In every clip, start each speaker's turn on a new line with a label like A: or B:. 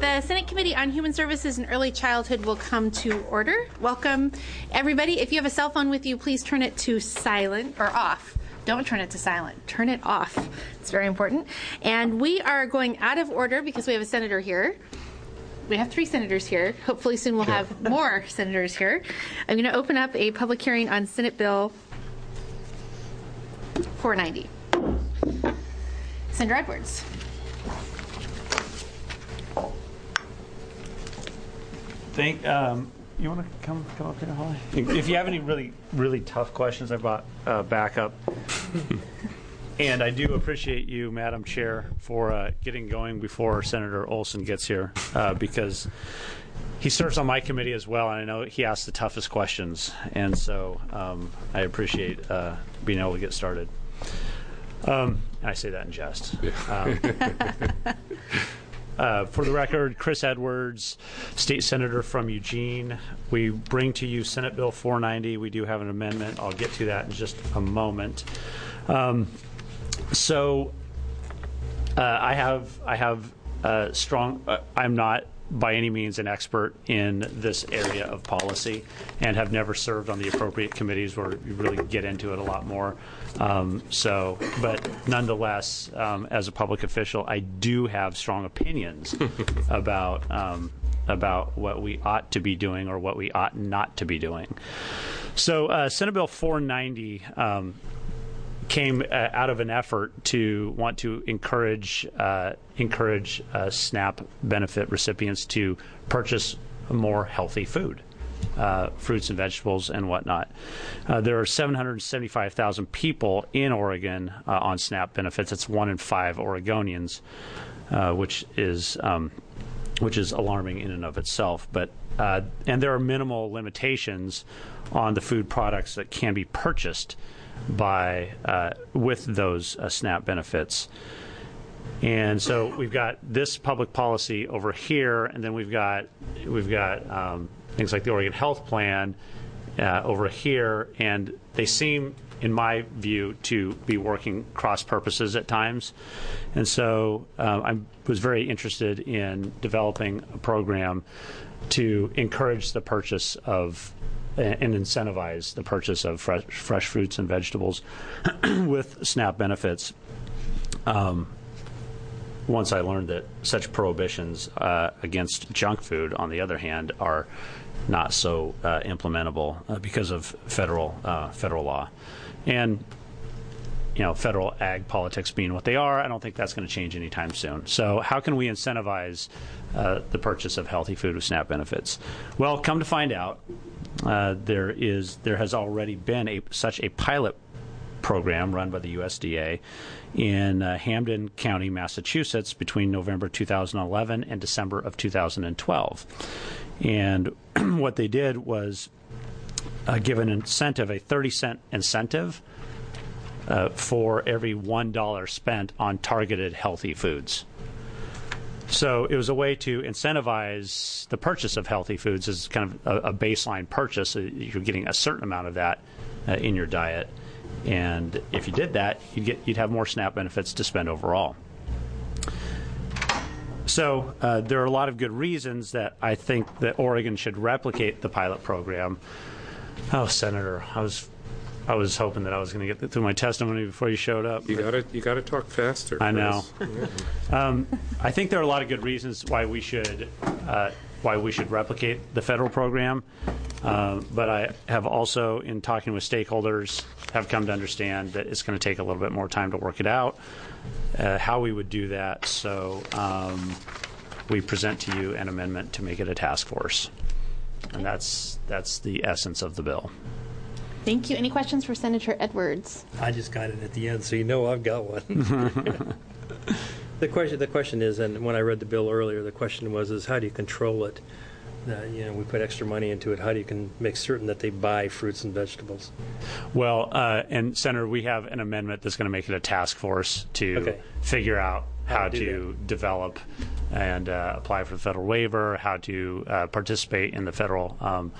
A: The Senate Committee on Human Services and Early Childhood will come to order. Welcome, everybody. If you have a cell phone with you, please turn it to silent or off. Don't turn it to silent. Turn it off. It's very important. And we are going out of order because we have a senator here. We have 3 senators here. Hopefully soon we'll have more senators here. I'm going to open up a public hearing on Senate Bill 490. Senator Edwards.
B: You want to come up here, Holly? If you have any really tough questions, I brought backup. And I do appreciate you, Madam Chair, for getting going before Senator Olson gets here, because he serves on my committee as well, and I know he asks the toughest questions. And so I appreciate being able to get started. I say that in jest. For the record, Chris Edwards, State Senator from Eugene. We bring to you Senate Bill 490. We do have an amendment. I'll get to that in just a moment. I have strong. I'm not by any means an expert in this area of policy, and have never served on the appropriate committees where you really get into it a lot more. But nonetheless, as a public official, I do have strong opinions about what we ought to be doing or what we ought not to be doing. So Senate Bill 490 came out of an effort to want to encourage SNAP benefit recipients to purchase more healthy food, fruits and vegetables and whatnot. There are 775,000 people in Oregon on SNAP benefits. It's 1 in 5 Oregonians, which is alarming in and of itself. But and there are minimal limitations on the food products that can be purchased with those SNAP benefits. And so we've got this public policy over here, and then we've got things like the Oregon Health Plan over here, and they seem, in my view, to be working cross purposes at times. And so I was very interested in developing a program to encourage the purchase of and incentivize the purchase of fresh fruits and vegetables with SNAP benefits. Once I learned that such prohibitions against junk food, on the other hand, are not so implementable because of federal law, and federal ag politics being what they are, I don't think that's going to change anytime soon. So how can we incentivize the purchase of healthy food with SNAP benefits? Well, come to find out, there has already been such a pilot program run by the USDA in Hampden County, Massachusetts, between November 2011 and December of 2012. And what they did was give an incentive, a 30-cent incentive for every $1 spent on targeted healthy foods. So it was a way to incentivize the purchase of healthy foods as kind of a baseline purchase. You're getting a certain amount of that in your diet. And if you did that, you'd have more SNAP benefits to spend overall. So there are a lot of good reasons that I think that Oregon should replicate the pilot program. Oh, Senator, I was hoping that I was going to get through my testimony before you showed up.
C: You gotta talk faster.
B: I know. I think there are a lot of good reasons why we should replicate the federal program. But I have also, in talking with stakeholders, have come to understand that it's going to take a little bit more time to work it out, how we would do that. So we present to you an amendment to make it a task force. And that's the essence of the bill.
A: Thank you. Any questions for Senator Edwards?
D: I just got it at the end, so I've got one. The question is, and when I read the bill earlier, the question was how do you control it? We put extra money into it. How do you make certain that they buy fruits and vegetables?
B: Well, and Senator, we have an amendment that's going to make it a task force to figure out how to develop and apply for the federal waiver, how to participate in the federal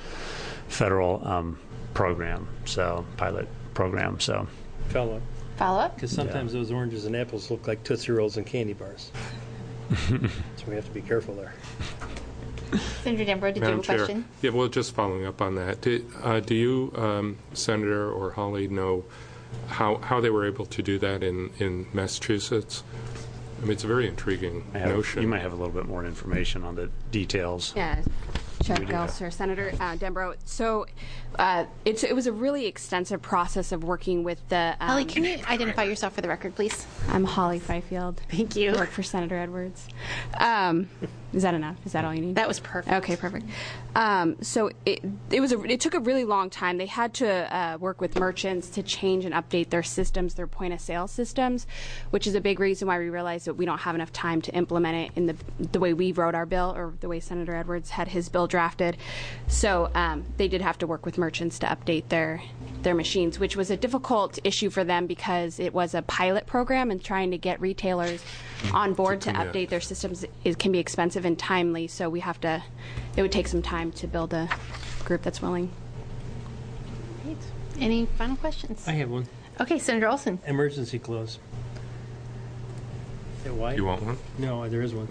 B: program, so pilot program. So
A: follow up.
D: Because sometimes those oranges and apples look like Tootsie Rolls and candy bars. So we have to be careful there.
A: Senator Dembro, did you have a question?
C: Yeah, well, just following up on that, do you, Senator or Holly, know how they were able to do that in Massachusetts? I mean, it's a very intriguing notion.
B: You might have a little bit more information on the details.
E: Yeah, Chair Gelser, Senator Dembro. So it was a really extensive process of working with the...
A: Holly, can you identify yourself for the record, please?
E: I'm Holly Fifield.
A: Thank you.
E: I work for Senator Edwards. Is that enough? Is that all you need?
A: That was perfect.
E: Okay, perfect. So it took a really long time. They had to work with merchants to change and update their systems, their point of sale systems, which is a big reason why we realized that we don't have enough time to implement it in the way we wrote our bill or the way Senator Edwards had his bill drafted. So they did have to work with merchants to update their machines, which was a difficult issue for them because it was a pilot program, and trying to get retailers on board to update their systems can be expensive and timely. So it would take some time to build a group that's willing.
A: Great. Any final questions?
D: I have one.
A: Okay, Senator Olson.
D: Emergency clause. Is it why?
C: You want one?
D: No, there is one.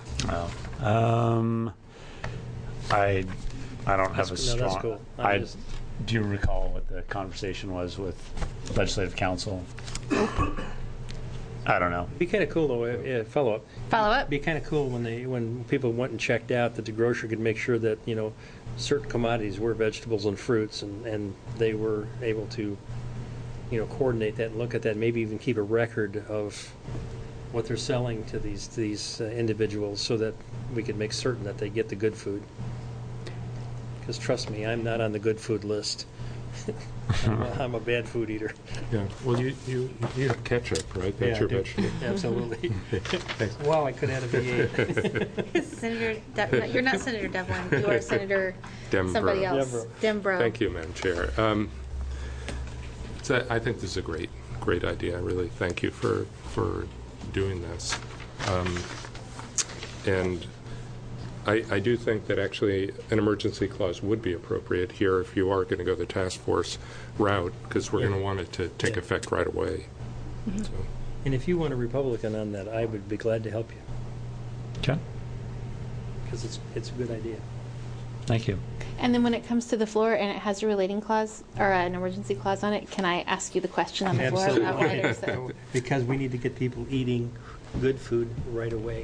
B: I don't have a strong...
D: No, that's cool.
B: Do you recall what the conversation was with Legislative Counsel? I don't know.
D: Be kind of cool though. Follow up.
A: Follow up.
D: Be kind of cool when people went and checked out that the grocer could make sure that certain commodities were vegetables and fruits, and they were able to coordinate that and look at that, maybe even keep a record of what they're selling to these individuals, so that we could make certain that they get the good food. Because trust me, I'm not on the good food list. I'm a bad food eater.
C: Yeah. Well, you have ketchup, right? That's your vegetable.
D: Absolutely. Wow, I could add a V8.
A: Senator, you're not Senator Devlin. You are Senator
C: Dembro.
A: somebody else. Dembro.
C: Thank you, Madam Chair. I think this is a great idea. I really thank you for doing this. And I do think that actually an emergency clause would be appropriate here if you are going to go the task force route, because we're going to want it to take effect right away.
A: Mm-hmm.
C: So.
D: And if you want a Republican on that, I would be glad to help you.
B: Okay.
D: Because it's a good idea.
B: Thank you.
A: And then when it comes to the floor and it has a relating clause or an emergency clause on it, can I ask you the question on the
D: Absolutely.
A: floor?
D: Because we need to get people eating good food right away.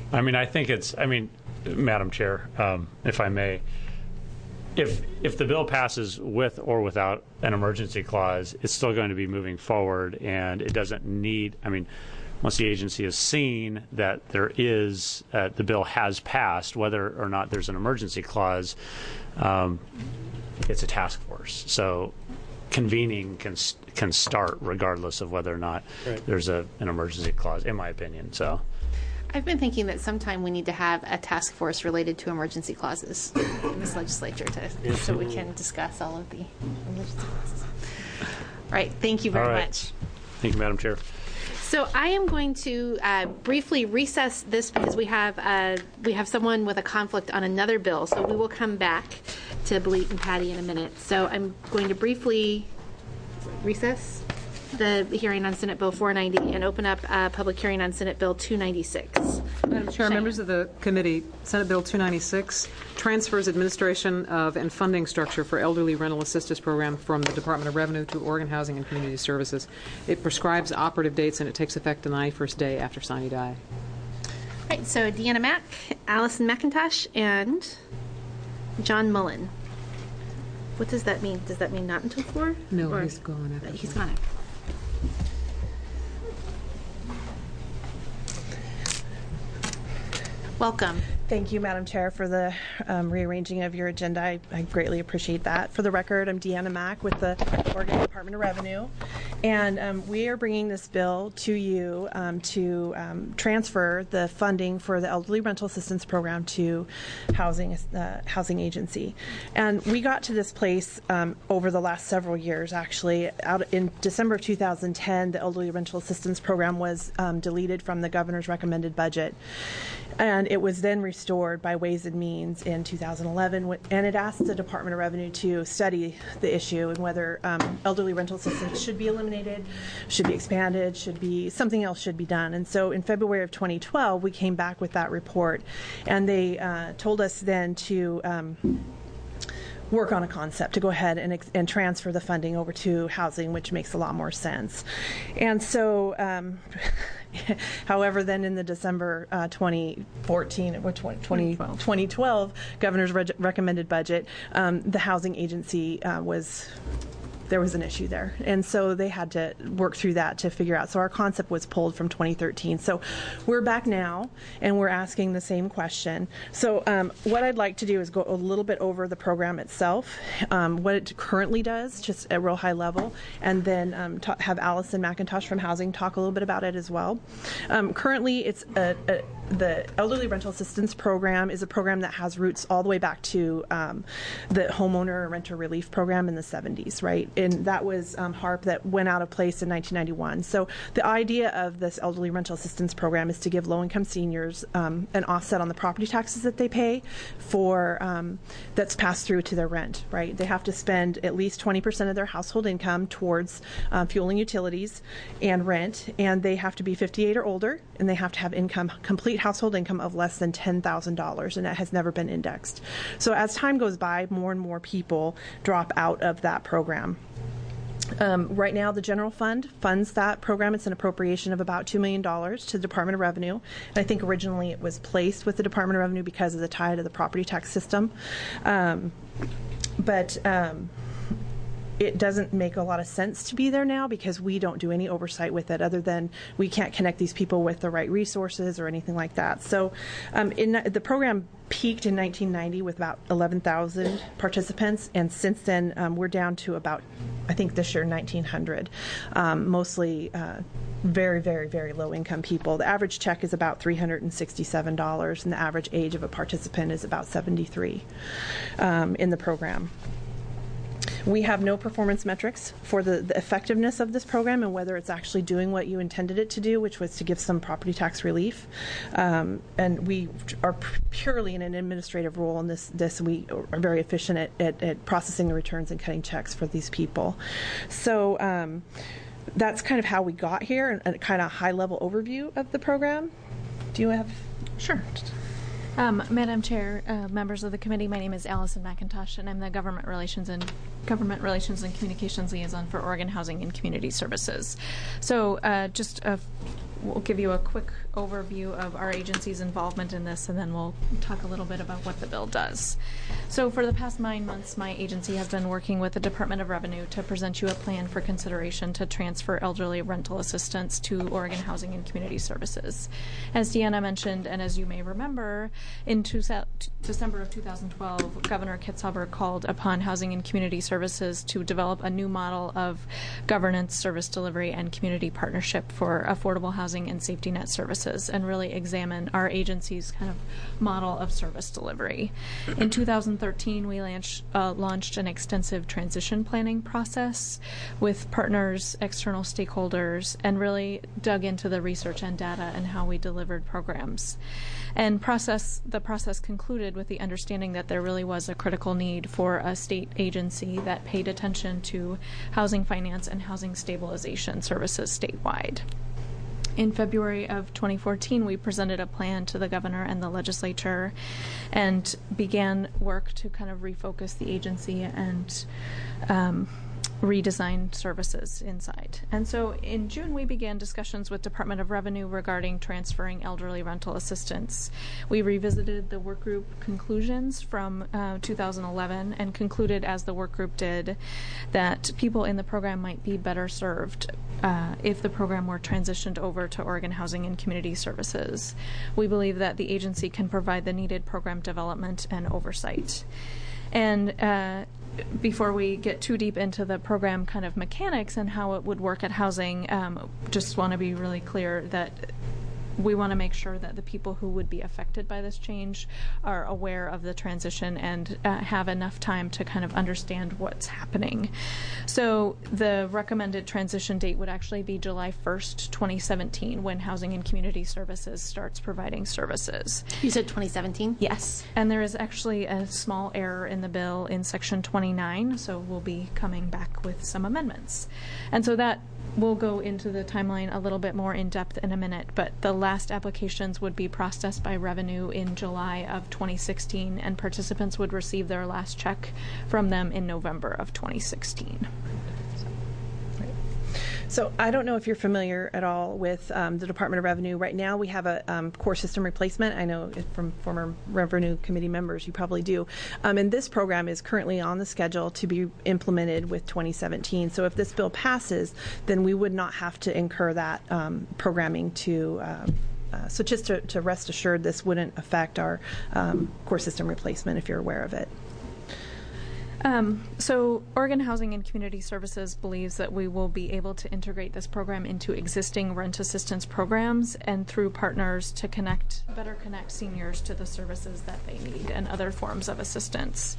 B: Madam Chair, if I may, if the bill passes with or without an emergency clause, it's still going to be moving forward, and it doesn't need, once the agency has seen that there is, the bill has passed, whether or not there's an emergency clause, it's a task force. So convening can start regardless of whether or not there's an emergency clause, in my opinion. So
A: I've been thinking that sometime we need to have a task force related to emergency clauses in this legislature so we can discuss all of the emergency clauses. All right. Thank you very much.
B: Thank you, Madam Chair.
A: So I am going to briefly recess this because we have someone with a conflict on another bill. So we will come back to Balit and Patty in a minute. So I'm going to briefly recess the hearing on Senate Bill 490 and open up a public hearing on Senate Bill 296.
F: Madam Chair, members of the committee, Senate Bill 296 transfers administration of and funding structure for elderly rental assistance program from the Department of Revenue to Oregon Housing and Community Services. It prescribes operative dates, and it takes effect the 91st day after sine die.
A: All right, so Deanna Mack, Allison McIntosh, and John Mullen. What does that mean? Does that mean not until 4?
F: No, he's gone.
A: He's gone. Welcome.
G: Thank you, Madam Chair, for the rearranging of your agenda. I greatly appreciate that. For the record, I'm Deanna Mack with the Oregon Department of Revenue, and we are bringing this bill to you to transfer the funding for the Elderly Rental Assistance Program to Housing Agency. And we got to this place over the last several years, actually. Out in December of 2010, the Elderly Rental Assistance Program was deleted from the governor's recommended budget. And it was then restored by Ways and Means in 2011, and it asked the Department of Revenue to study the issue and whether elderly rental assistance should be eliminated, should be expanded, something else should be done. And so in February of 2012, we came back with that report, and they told us then to work on a concept to go ahead and transfer the funding over to housing, which makes a lot more sense. And so, however, then in the December 2014 or 2012 governor's recommended budget, the housing agency there was an issue there. And so they had to work through that to figure out. So our concept was pulled from 2013. So we're back now, and we're asking the same question. So what I'd like to do is go a little bit over the program itself, what it currently does, just at real high level, and then have Allison McIntosh from Housing talk a little bit about it as well. Currently, it's the Elderly Rental Assistance Program is a program that has roots all the way back to the homeowner renter relief program in the 70s, right? And that was HARP that went out of place in 1991. So the idea of this Elderly Rental Assistance Program is to give low-income seniors an offset on the property taxes that they pay for that's passed through to their rent, right? They have to spend at least 20% of their household income towards fuel and utilities and rent, and they have to be 58 or older, and they have to have complete household income of less than $10,000, and that has never been indexed. So as time goes by, more and more people drop out of that program. Right now, the general fund funds that program. It's an appropriation of about $2 million to the Department of Revenue. And I think originally it was placed with the Department of Revenue because of the tie to the property tax system. But it doesn't make a lot of sense to be there now because we don't do any oversight with it other than we can't connect these people with the right resources or anything like that. So the program peaked in 1990 with about 11,000 participants, and since then we're down to about, I think this year, 1,900, mostly very, very, very low-income people. The average check is about $367, and the average age of a participant is about 73 in the program. We have no performance metrics for the effectiveness of this program and whether it's actually doing what you intended it to do, which was to give some property tax relief. And we are purely in an administrative role in this. We are very efficient at processing the returns and cutting checks for these people. So that's kind of how we got here, and a kind of high-level overview of the program. Do you have?
H: Sure. Madam Chair, members of the committee, my name is Allison McIntosh, and I'm the Government Relations and Communications Liaison for Oregon Housing and Community Services. So we'll give you a quick overview of our agency's involvement in this, and then we'll talk a little bit about what the bill does. So for the past 9 months, my agency has been working with the Department of Revenue to present you a plan for consideration to transfer elderly rental assistance to Oregon Housing and Community Services. As Deanna mentioned, and as you may remember, in December of 2012, Governor Kitzhaber called upon Housing and Community Services to develop a new model of governance, service delivery, and community partnership for affordable housing and safety net services, and really examine our agency's kind of model of service delivery. In 2013, we launched an extensive transition planning process with partners, external stakeholders, and really dug into the research and data and how we delivered programs. And the process concluded with the understanding that there really was a critical need for a state agency that paid attention to housing finance and housing stabilization services statewide. In February of 2014, we presented a plan to the governor and the legislature and began work to kind of refocus the agency and redesign services inside. And so in June, we began discussions with Department of Revenue regarding transferring elderly rental assistance. We revisited the work group conclusions from 2011 and concluded, as the work group did, that people in the program might be better served if the program were transitioned over to Oregon Housing and Community Services. We believe that the agency can provide the needed program development and oversight. And before we get too deep into the program kind of mechanics and how it would work at housing, just want to be really clear that we want to make sure that the people who would be affected by this change are aware of the transition and have enough time to kind of understand what's happening. So the recommended transition date would actually be July 1st, 2017, when Housing and Community Services starts providing services.
A: You said 2017?
H: Yes. And there is actually a small error in the bill in Section 29, so we'll be coming back with some amendments. And so that we'll go into the timeline a little bit more in depth in a minute, but the last applications would be processed by Revenue in July of 2016, and participants would receive their last check from them in November of 2016.
G: So I don't know if you're familiar at all with the Department of Revenue. Right now we have a core system replacement. I know from former Revenue Committee members you probably do. And this program is currently on the schedule to be implemented with 2017. So if this bill passes, then we would not have to incur that programming to so just to rest assured, this wouldn't affect our core system replacement if you're aware of it.
H: So Oregon Housing and Community Services believes that we will be able to integrate this program into existing rent assistance programs and through partners to better connect seniors to the services that they need and other forms of assistance.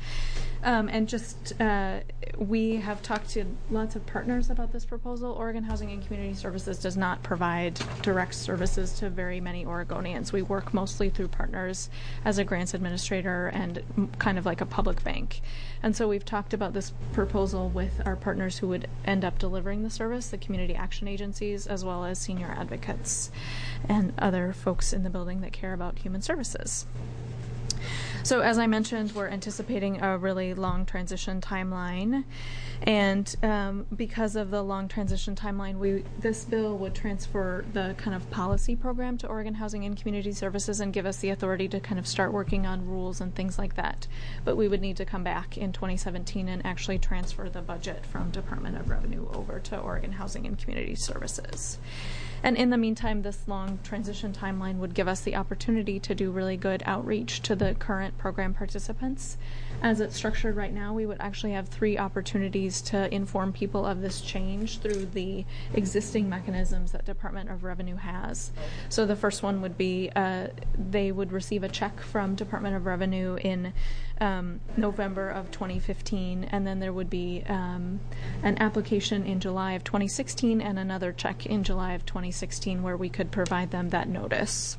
H: We have talked to lots of partners about this proposal. Oregon Housing and Community Services does not provide direct services to very many Oregonians. We work mostly through partners as a grants administrator and kind of like a public bank. And so we've talked about this proposal with our partners who would end up delivering the service, the community action agencies, as well as senior advocates and other folks in the building that care about human services. So as I mentioned, we're anticipating a really long transition timeline. And because of the long transition timeline, this bill would transfer the kind of policy program to Oregon Housing and Community Services and give us the authority to kind of start working on rules and things like that. But we would need to come back in 2017 and actually transfer the budget from Department of Revenue over to Oregon Housing and Community Services. And in the meantime, this long transition timeline would give us the opportunity to do really good outreach to the current program participants. As it's structured right now, we would actually have 3 opportunities to inform people of this change through the existing mechanisms that Department of Revenue has. So the first one would be they would receive a check from Department of Revenue in November of 2015, and then there would be an application in July of 2016 and another check in July of 2016 where we could provide them that notice.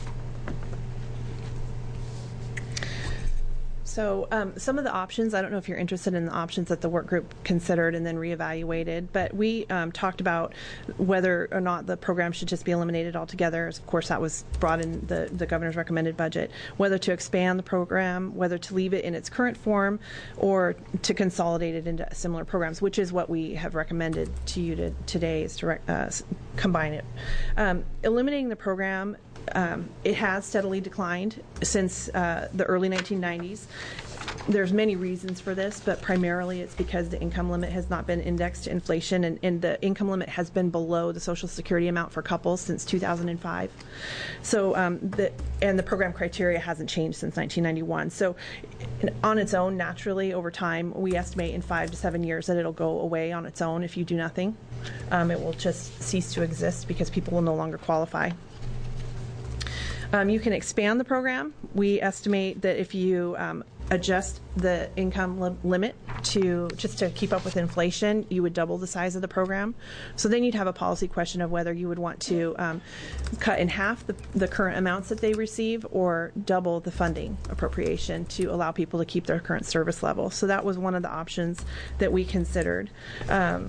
G: So some of the options, I don't know if you're interested in the options that the work group considered and then reevaluated, but we talked about whether or not the program should just be eliminated altogether. Of course, that was brought in the governor's recommended budget. Whether to expand the program, whether to leave it in its current form, or to consolidate it into similar programs, which is what we have recommended to you today, is to combine it. Eliminating the program, it has steadily declined since the early 1990s. There's many reasons for this, but primarily it's because the income limit has not been indexed to inflation, and the income limit has been below the Social Security amount for couples since 2005. So, the program criteria hasn't changed since 1991. So, on its own, naturally, over time, we estimate in 5 to 7 years that it'll go away on its own if you do nothing. It will just cease to exist because people will no longer qualify. You can expand the program. We estimate that if you adjust the income limit to keep up with inflation, you would double the size of the program. So then you'd have a policy question of whether you would want to cut in half the current amounts that they receive or double the funding appropriation to allow people to keep their current service level. So that was one of the options that we considered. And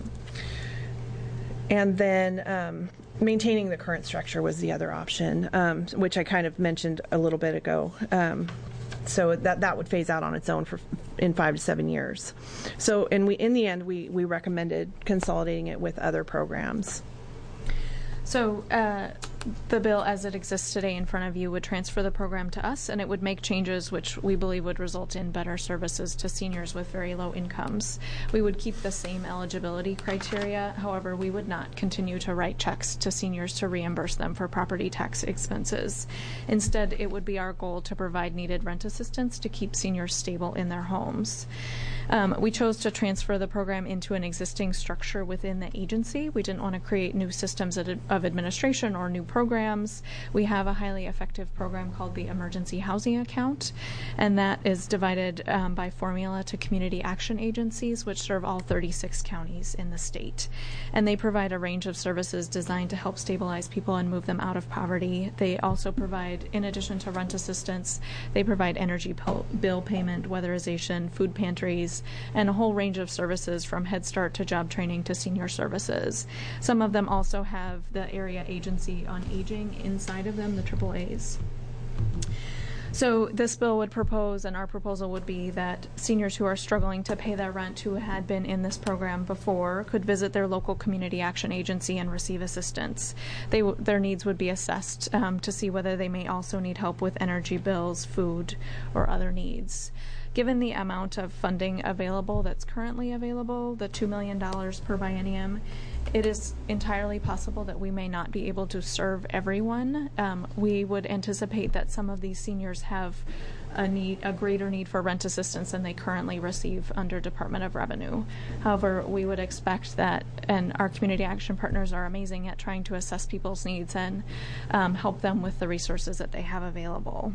G: then maintaining the current structure was the other option, which I kind of mentioned a little bit ago. So that would phase out on its own in 5 to 7 years. So, and in the end, we recommended consolidating it with other programs.
H: So the bill as it exists today in front of you would transfer the program to us, and it would make changes which we believe would result in better services to seniors with very low incomes. We would keep the same eligibility criteria. However, we would not continue to write checks to seniors to reimburse them for property tax expenses. Instead, it would be our goal to provide needed rent assistance to keep seniors stable in their homes. We chose to transfer the program into an existing structure within the agency. We didn't want to create new systems of administration or new programs. We have a highly effective program called the Emergency Housing Account, and that is divided by formula to community action agencies, which serve all 36 counties in the state. And they provide a range of services designed to help stabilize people and move them out of poverty. They also provide, in addition to rent assistance, they provide energy bill payment, weatherization, food pantries, and a whole range of services from Head Start to job training to senior services. Some of them also have the Area Agency on Aging inside of them, the AAAs. So this bill would propose, and our proposal would be, that seniors who are struggling to pay their rent who had been in this program before could visit their local community action agency and receive assistance. Their needs would be assessed to see whether they may also need help with energy bills, food, or other needs. Given the amount of funding available that's currently available, the $2 million per biennium, it is entirely possible that we may not be able to serve everyone. We would anticipate that some of these seniors have a greater need for rent assistance than they currently receive under Department of Revenue. However, we would expect that, and our community action partners are amazing at trying to assess people's needs and help them with the resources that they have available.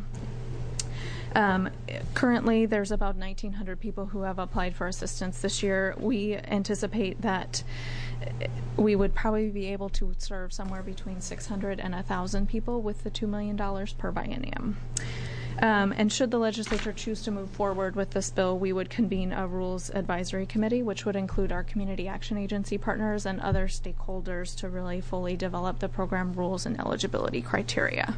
H: Currently, there's about 1,900 people who have applied for assistance this year. We anticipate that we would probably be able to serve somewhere between 600 and 1,000 people with the $2 million per biennium. And should the legislature choose to move forward with this bill, we would convene a rules advisory committee, which would include our community action agency partners and other stakeholders to really fully develop the program rules and eligibility criteria.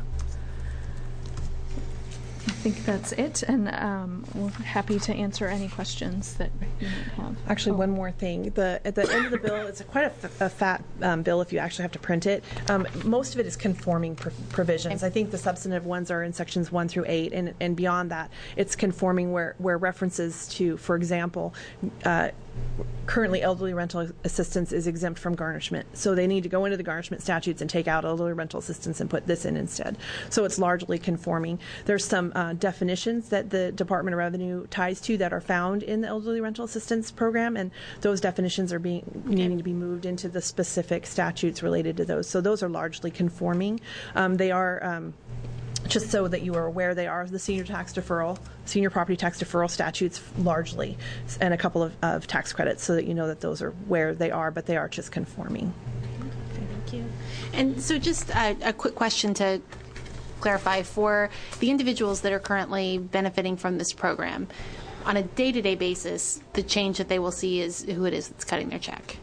H: I think that's it, and we're happy to answer any questions that you might have.
G: Actually, one more thing. At the end of the bill, it's quite a fat bill if you actually have to print it. Most of it is conforming provisions. I think the substantive ones are in sections 1 through 8, and beyond that, it's conforming where references to, for example, currently elderly rental assistance is exempt from garnishment. So they need to go into the garnishment statutes and take out elderly rental assistance and put this in instead. So it's largely conforming. There's some definitions that the Department of Revenue ties to that are found in the elderly rental assistance program, and those definitions are needing to be moved into the specific statutes related to those. So those are largely conforming. They are just so that you are aware, they are the senior property tax deferral statutes largely, and a couple of tax credits, so that you know that those are where they are, but they are just conforming.
A: Thank you. And so just a quick question to clarify for the individuals that are currently benefiting from this program. On a day-to-day basis, the change that they will see is who it is that's cutting their check.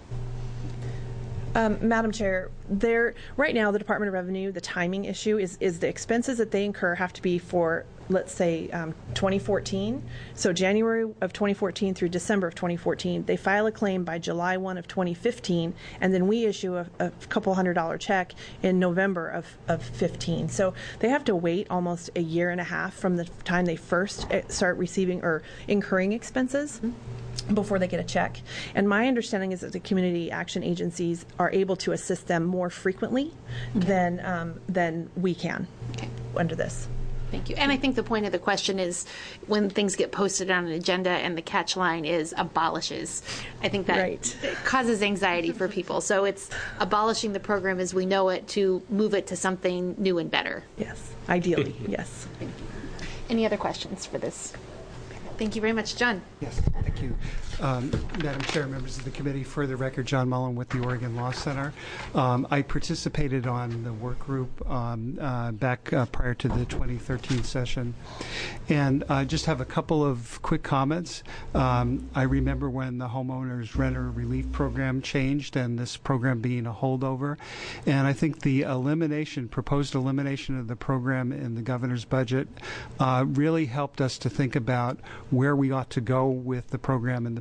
G: Madam Chair, right now the Department of Revenue, the timing issue is the expenses that they incur have to be for, let's say, 2014. So January of 2014 through December of 2014. They file a claim by July 1 of 2015, and then we issue a couple $100 check in November of 15. So they have to wait almost a year and a half from the time they first start receiving or incurring expenses before they get a check. And my understanding is that the community action agencies are able to assist them more frequently than we can under this.
A: Thank you. And I think the point of the question is when things get posted on an agenda and the catch line is abolishes. I think that causes anxiety for people. So it's abolishing the program as we know it to move it to something new and better.
G: Yes, ideally, yes.
A: Thank you. Any other questions for this? Thank you very much. John.
I: Yes, thank you. Madam Chair, members of the committee, for the record, John Mullen with the Oregon Law Center. I participated on the work group back prior to the 2013 session, and I just have a couple of quick comments. I remember when the homeowners renter relief program changed and this program being a holdover, and I think the proposed elimination of the program in the governor's budget really helped us to think about where we ought to go with the program in the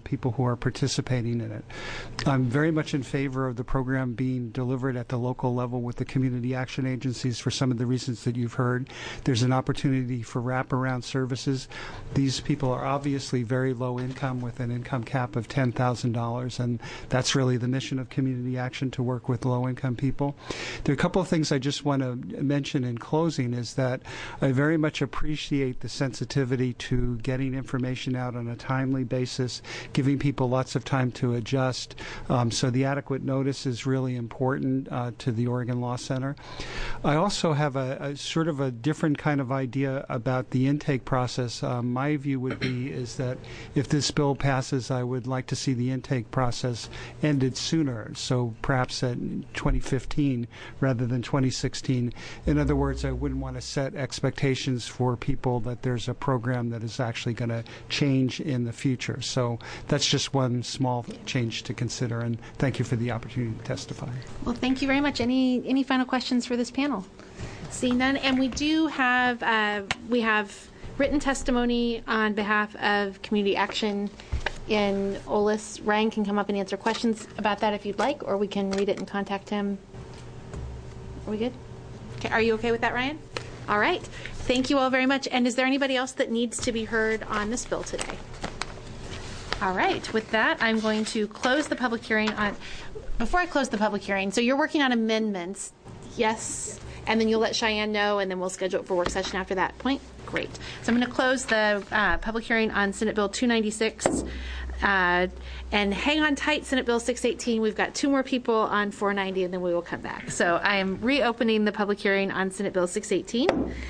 I: people who are participating in it. I'm very much in favor of the program being delivered at the local level with the community action agencies for some of the reasons that you've heard. There's an opportunity for wraparound services. These people are obviously very low income with an income cap of $10,000, and that's really the mission of community action, to work with low income people. There are a couple of things I just want to mention in closing is that I very much appreciate the sensitivity to getting information out on a timely basis, giving people lots of time to adjust. So the adequate notice is really important to the Oregon Law Center. I also have a sort of a different kind of idea about the intake process. My view would be is that if this bill passes, I would like to see the intake process ended sooner, so perhaps in 2015 rather than 2016. In other words, I wouldn't want to set expectations for people that there's a program that is actually going to change in the future. So that's just one small change to consider, and thank you for the opportunity to testify.
A: Well, thank you very much. Any final questions for this panel? Seeing none, and we do have written testimony on behalf of Community Action in OLIS. Ryan can come up and answer questions about that if you'd like, or we can read it and contact him. Are we good? Okay, are you okay with that, Ryan? All right. Thank you all very much. And is there anybody else that needs to be heard on this bill today? All right. With that, I'm going to close the public hearing on. Before I close the public hearing, so you're working on amendments, yes? And then you'll let Cheyenne know, and then we'll schedule it for work session after that point. Great. So I'm going to close the public hearing on Senate Bill 296. And hang on tight, Senate Bill 618. We've got 2 more people on 490, and then we will come back. So I am reopening the public hearing on Senate Bill 618.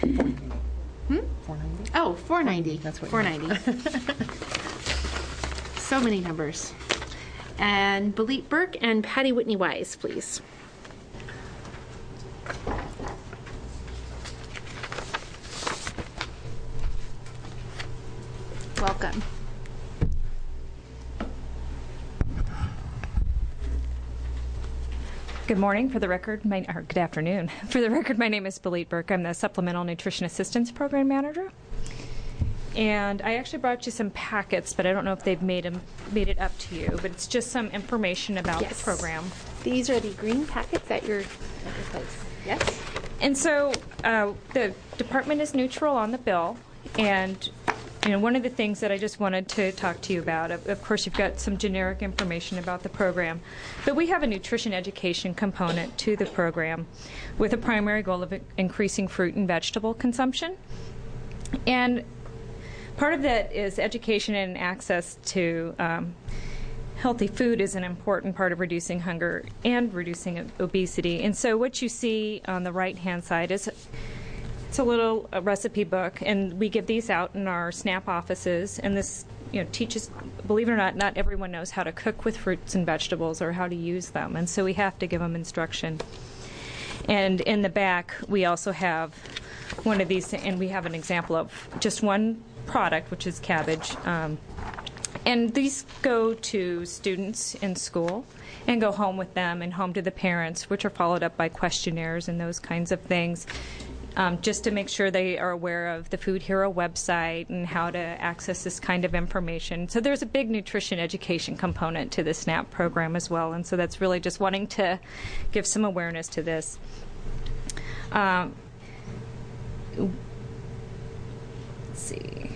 G: 490?
A: Oh, 490.
G: That's what
A: 490. So many numbers. And Balit Burke and Patty Whitney Wise, please. Welcome.
J: Good morning. For the record, or good afternoon. For the record, my name is Balit Burke. I'm the Supplemental Nutrition Assistance Program Manager. And I actually brought you some packets, but I don't know if they've made it up to you. But it's just some information about the program.
A: These are the green packets at your place. Yes.
J: And so the department is neutral on the bill, and one of the things that I just wanted to talk to you about, of course, you've got some generic information about the program, but we have a nutrition education component to the program with a primary goal of increasing fruit and vegetable consumption. And part of that is education and access to healthy food is an important part of reducing hunger and reducing obesity. And so what you see on the right-hand side is it's a little recipe book, and we give these out in our SNAP offices. And this, teaches, believe it or not everyone knows how to cook with fruits and vegetables or how to use them, and so we have to give them instruction. And in the back, we also have one of these, and we have an example of just one product, which is cabbage. And these go to students in school and go home with them and home to the parents, which are followed up by questionnaires and those kinds of things. Just to make sure they are aware of the Food Hero website and how to access this kind of information. So there's a big nutrition education component to the SNAP program as well, and so that's really just wanting to give some awareness to this. Let's see.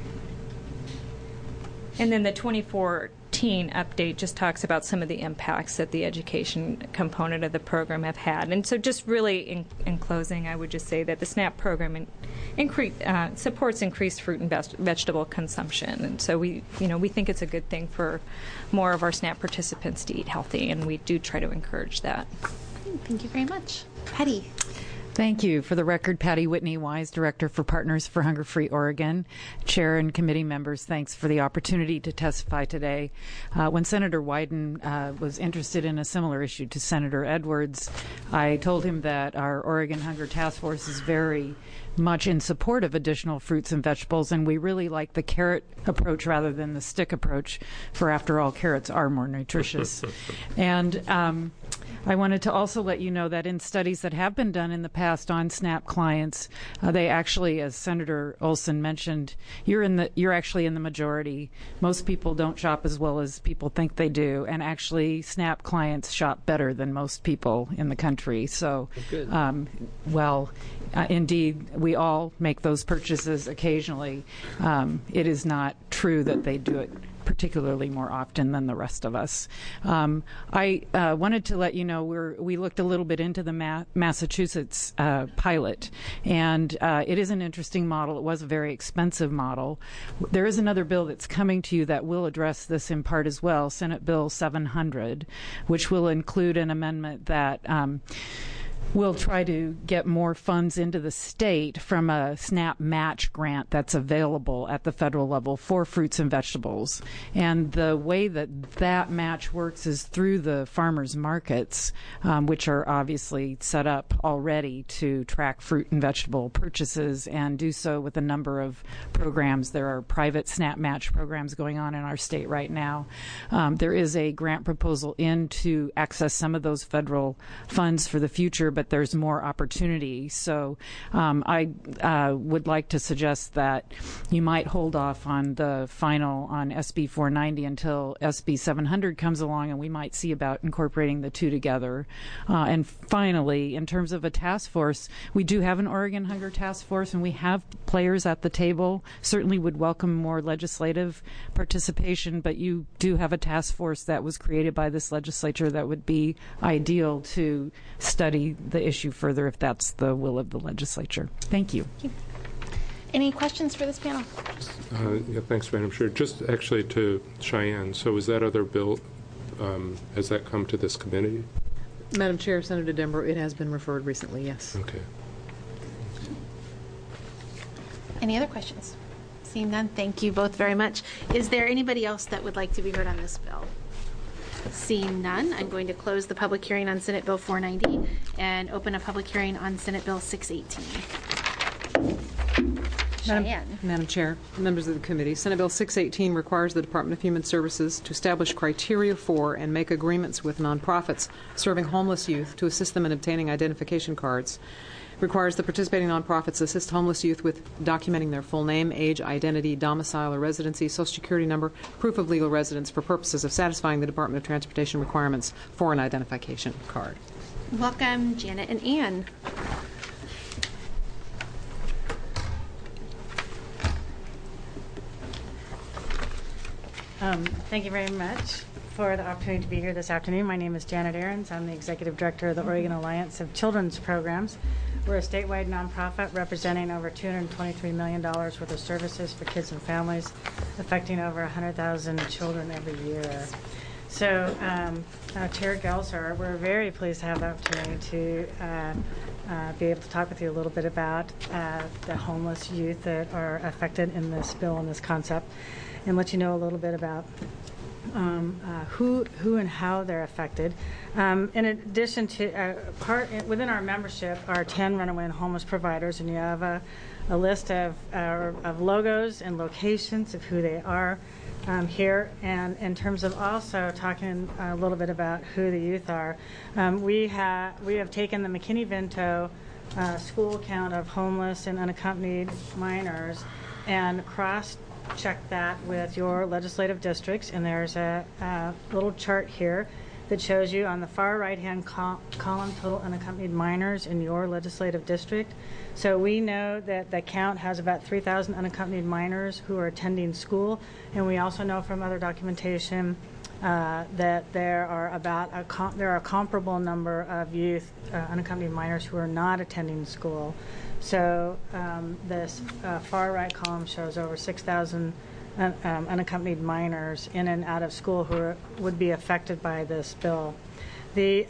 J: And then the 2014 update just talks about some of the impacts that the education component of the program have had. And so just really in closing, I would just say that the SNAP program supports increased fruit and vegetable consumption. And so we think it's a good thing for more of our SNAP participants to eat healthy, and we do try to encourage that.
A: Thank you very much. Patty.
K: Thank you. For the record, Patty Whitney Wise, Director for Partners for Hunger Free Oregon. Chair and committee members, thanks for the opportunity to testify today. When Senator Wyden was interested in a similar issue to Senator Edwards, I told him that our Oregon Hunger Task Force is very much in support of additional fruits and vegetables, and we really like the carrot approach rather than the stick approach, for after all, carrots are more nutritious. And I wanted to also let you know that in studies that have been done in the past on SNAP clients, they actually, as Senator Olson mentioned, you're actually in the majority. Most people don't shop as well as people think they do, and actually SNAP clients shop better than most people in the country. So, indeed, we all make those purchases occasionally. It is not true that they do it particularly more often than the rest of us. I wanted to let you know we looked a little bit into the Massachusetts pilot, and it is an interesting model. It was a very expensive model. There is another bill that's coming to you that will address this in part as well, Senate Bill 700, which will include an amendment that we'll try to get more funds into the state from a SNAP match grant that's available at the federal level for fruits and vegetables. And the way that match works is through the farmers markets, which are obviously set up already to track fruit and vegetable purchases and do so with a number of programs. There are private SNAP match programs going on in our state right now. There is a grant proposal in to access some of those federal funds for the future, but there's more opportunity. So I would like to suggest that you might hold off on the final on SB 490 until SB 700 comes along, and we might see about incorporating the two together. And finally, in terms of a task force, we do have an Oregon Hunger Task Force, and we have players at the table. Certainly would welcome more legislative participation, but you do have a task force that was created by this legislature that would be ideal to study the issue further if that's the will of the legislature. Thank you.
A: Any questions for this panel?
C: Yeah, thanks, Madam Chair. Just actually to Cheyenne, so is that other bill, has that come to this committee?
F: Madam Chair, Senator Denbrough, it has been referred recently, yes.
C: Okay.
A: Any other questions? Seeing none, thank you both very much. Is there anybody else that would like to be heard on this bill? Seeing none, I'm going to close the public hearing on Senate Bill 490 and open a public hearing on Senate Bill 618.
F: Madam Chair, members of the committee, Senate Bill 618 requires the Department of Human Services to establish criteria for and make agreements with nonprofits serving homeless youth to assist them in obtaining identification cards. Requires the participating nonprofits assist homeless youth with documenting their full name, age, identity, domicile or residency, Social Security number, proof of legal residence for purposes of satisfying the Department of Transportation requirements for an identification card.
A: Welcome, Janet and Ann.
L: Thank you very much for the opportunity to be here this afternoon. My name is Janet Ahrens. I'm the Executive Director of the Oregon Alliance of Children's Programs. We're a statewide nonprofit representing over $223 million worth of services for kids and families, affecting over 100,000 children every year. So, Chair Gelser, we're very pleased to have the opportunity to be able to talk with you a little bit about the homeless youth that are affected in this bill and this concept, and let you know a little bit about who and how they're affected. In addition to within our membership are 10 runaway and homeless providers, and you have a list of logos and locations of who they are here. And in terms of also talking a little bit about who the youth are, we have taken the McKinney-Vento school count of homeless and unaccompanied minors and check that with your legislative districts, and there's a little chart here that shows you on the far right-hand column total unaccompanied minors in your legislative district. So we know that the count has about 3,000 unaccompanied minors who are attending school, and we also know from other documentation that there are a comparable number of youth unaccompanied minors who are not attending school. So this far right column shows over 6,000 unaccompanied minors in and out of school who would be affected by this bill. The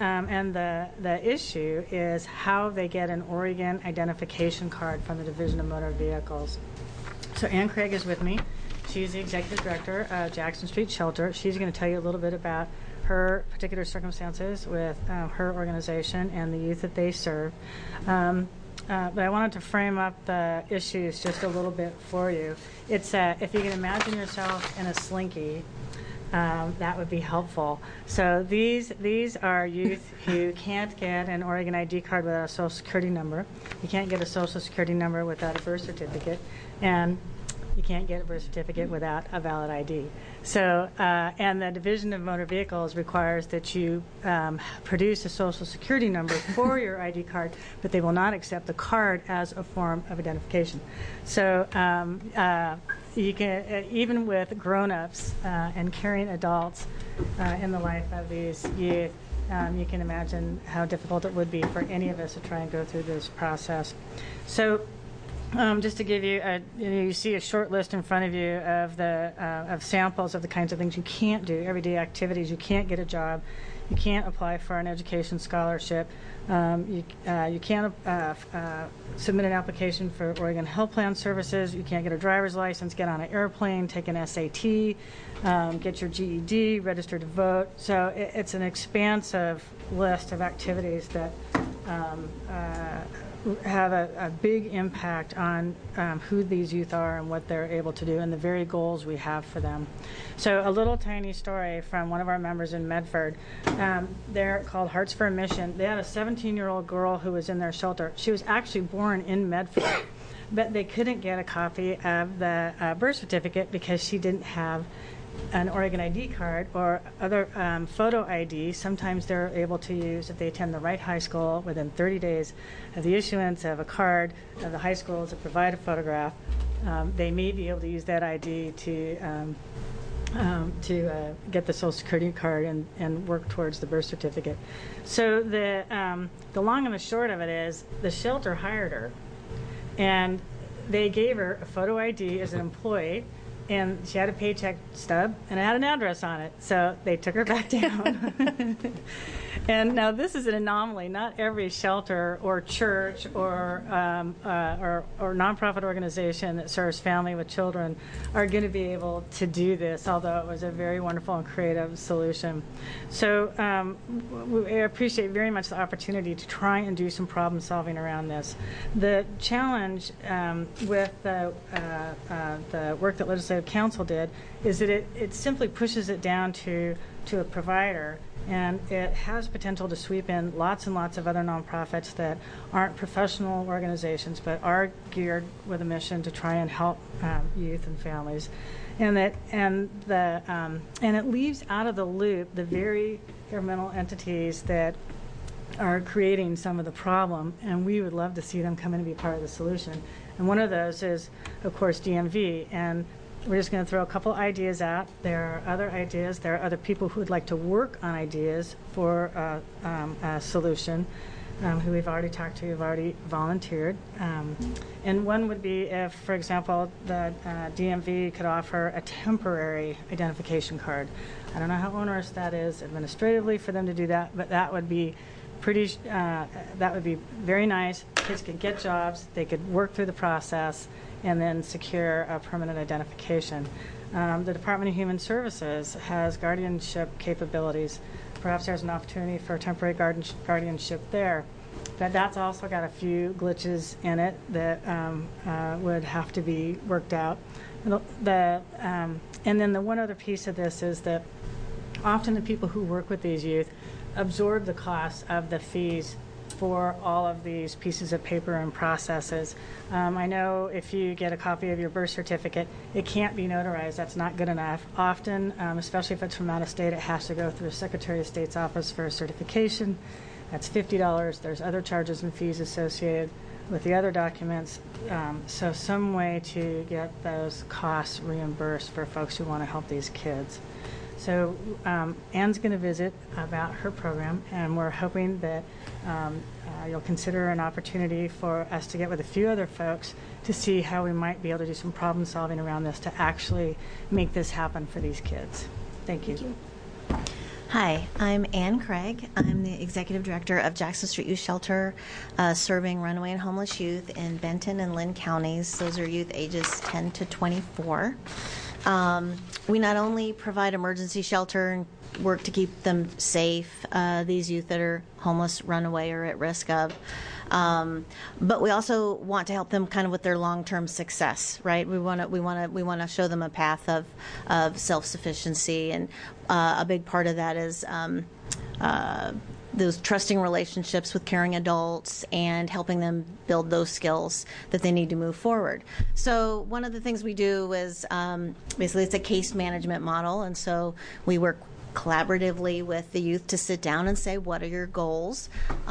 L: issue is how they get an Oregon identification card from the Division of Motor Vehicles. So Ann Craig is with me. She's the Executive Director of Jackson Street Shelter. She's going to tell you a little bit about her particular circumstances with her organization and the youth that they serve. But I wanted to frame up the issues just a little bit for you. It's if you can imagine yourself in a slinky, that would be helpful. So these are youth who can't get an Oregon ID card without a Social Security number. You can't get a Social Security number without a birth certificate, and you can't get a birth certificate without a valid ID. So, and the Division of Motor Vehicles requires that you produce a Social Security number for your ID card, but they will not accept the card as a form of identification. So you can, even with grown-ups and caring adults in the life of these youth, you can imagine how difficult it would be for any of us to try and go through this process. So just to give you, you see a short list in front of you of the of samples of the kinds of things you can't do, everyday activities. You can't get a job. You can't apply for an education scholarship. You can't submit an application for Oregon Health Plan services. You can't get a driver's license, get on an airplane, take an SAT, get your GED, register to vote. So it's an expansive list of activities that have a big impact on who these youth are and what they're able to do and the very goals we have for them. So a little tiny story from one of our members in Medford. They're called Hearts for a Mission. They had a 17-year-old girl who was in their shelter. She was actually born in Medford, but they couldn't get a copy of the birth certificate because she didn't have an Oregon ID card or other photo ID. Sometimes they're able to use, if they attend the right high school, within 30 days of the issuance of a card of the high school to provide a photograph, they may be able to use that ID to get the Social Security card and work towards the birth certificate. So the long and the short of it is the shelter hired her, and they gave her a photo ID as an employee, and she had a paycheck stub, and it had an address on it. So they took her back down. And now this is an anomaly. Not every shelter or church or nonprofit organization that serves family with children are going to be able to do this, although it was a very wonderful and creative solution. So we appreciate very much the opportunity to try and do some problem solving around this. The challenge with the work that Legislative Council did is that it simply pushes it down to a provider, and it has potential to sweep in lots and lots of other nonprofits that aren't professional organizations but are geared with a mission to try and help youth and families, and it leaves out of the loop the very governmental entities that are creating some of the problem, and we would love to see them come in and be part of the solution. And one of those is, of course, DMV, and we're just going to throw a couple ideas out. There are other ideas. There are other people who would like to work on ideas for a solution, who we've already talked to, who've already volunteered. And one would be if, for example, the DMV could offer a temporary identification card. I don't know how onerous that is administratively for them to do that, but that would be that would be very nice. Kids could get jobs. They could work through the process and then secure a permanent identification. The Department of Human Services has guardianship capabilities. Perhaps there's an opportunity for temporary guardianship there. But that's also got a few glitches in it that would have to be worked out. And then the one other piece of this is that often the people who work with these youth absorb the cost of the fees for all of these pieces of paper and processes. I know if you get a copy of your birth certificate, it can't be notarized. That's not good enough. Often, especially if it's from out of state, it has to go through the Secretary of State's office for a certification. That's $50. There's other charges and fees associated with the other documents. So some way to get those costs reimbursed for folks who want to help these kids. So Ann's going to visit about her program, and we're hoping that you'll consider an opportunity for us to get with a few other folks to see how we might be able to do some problem solving around this to actually make this happen for these kids. Thank you.
M: Thank you. Hi, I'm Ann Craig. I'm the Executive Director of Jackson Street Youth Shelter, serving runaway and homeless youth in Benton and Lynn counties. Those are youth ages 10 to 24. We not only provide emergency shelter work to keep them safe, these youth that are homeless, runaway, or at risk of. But we also want to help them kind of with their long-term success, right? We want to show them a path of self-sufficiency, and a big part of that is those trusting relationships with caring adults and helping them build those skills that they need to move forward. So one of the things we do is basically it's a case management model, and so we work collaboratively with the youth to sit down and say, what are your goals?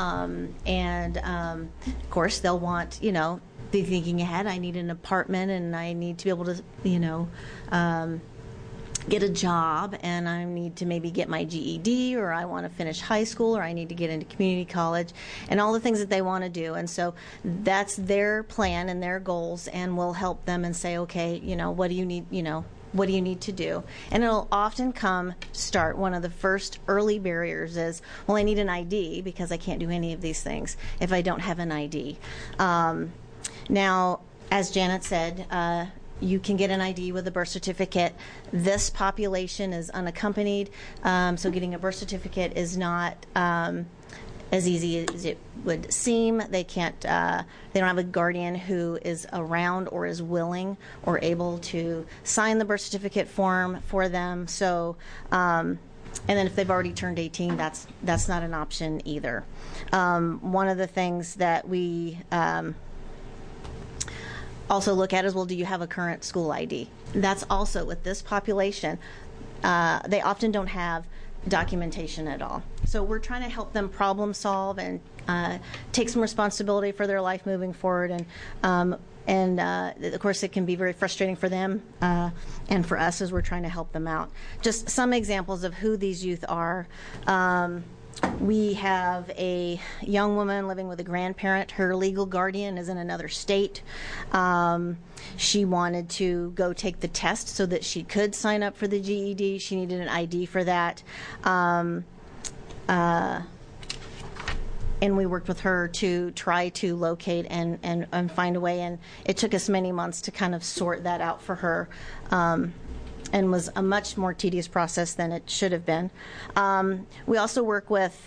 M: Of course, they'll want, be thinking ahead. I need an apartment, and I need to be able to, get a job, and I need to maybe get my GED, or I want to finish high school, or I need to get into community college, and all the things that they want to do. And so that's their plan and their goals, and we'll help them and say, okay, what do you need, what do you need to do? And it'll often start one of the first early barriers is, well, I need an ID because I can't do any of these things if I don't have an ID. Now, as Janet said, you can get an ID with a birth certificate. This population is unaccompanied, so getting a birth certificate is not as easy as it would seem. They can't. They don't have a guardian who is around or is willing or able to sign the birth certificate form for them. So, and then if they've already turned 18, that's not an option either. One of the things that we also look at is, well, do you have a current school ID? That's also with this population. They often don't have documentation at all. So we're trying to help them problem solve and take some responsibility for their life moving forward. And of course, it can be very frustrating for them and for us as we're trying to help them out. Just some examples of who these youth are. We have a young woman living with a grandparent. Her legal guardian is in another state. She wanted to go take the test so that she could sign up for the GED. She needed an ID for that. And we worked with her to try to locate and find a way. And it took us many months to kind of sort that out for her. And was a much more tedious process than it should have been. We also work with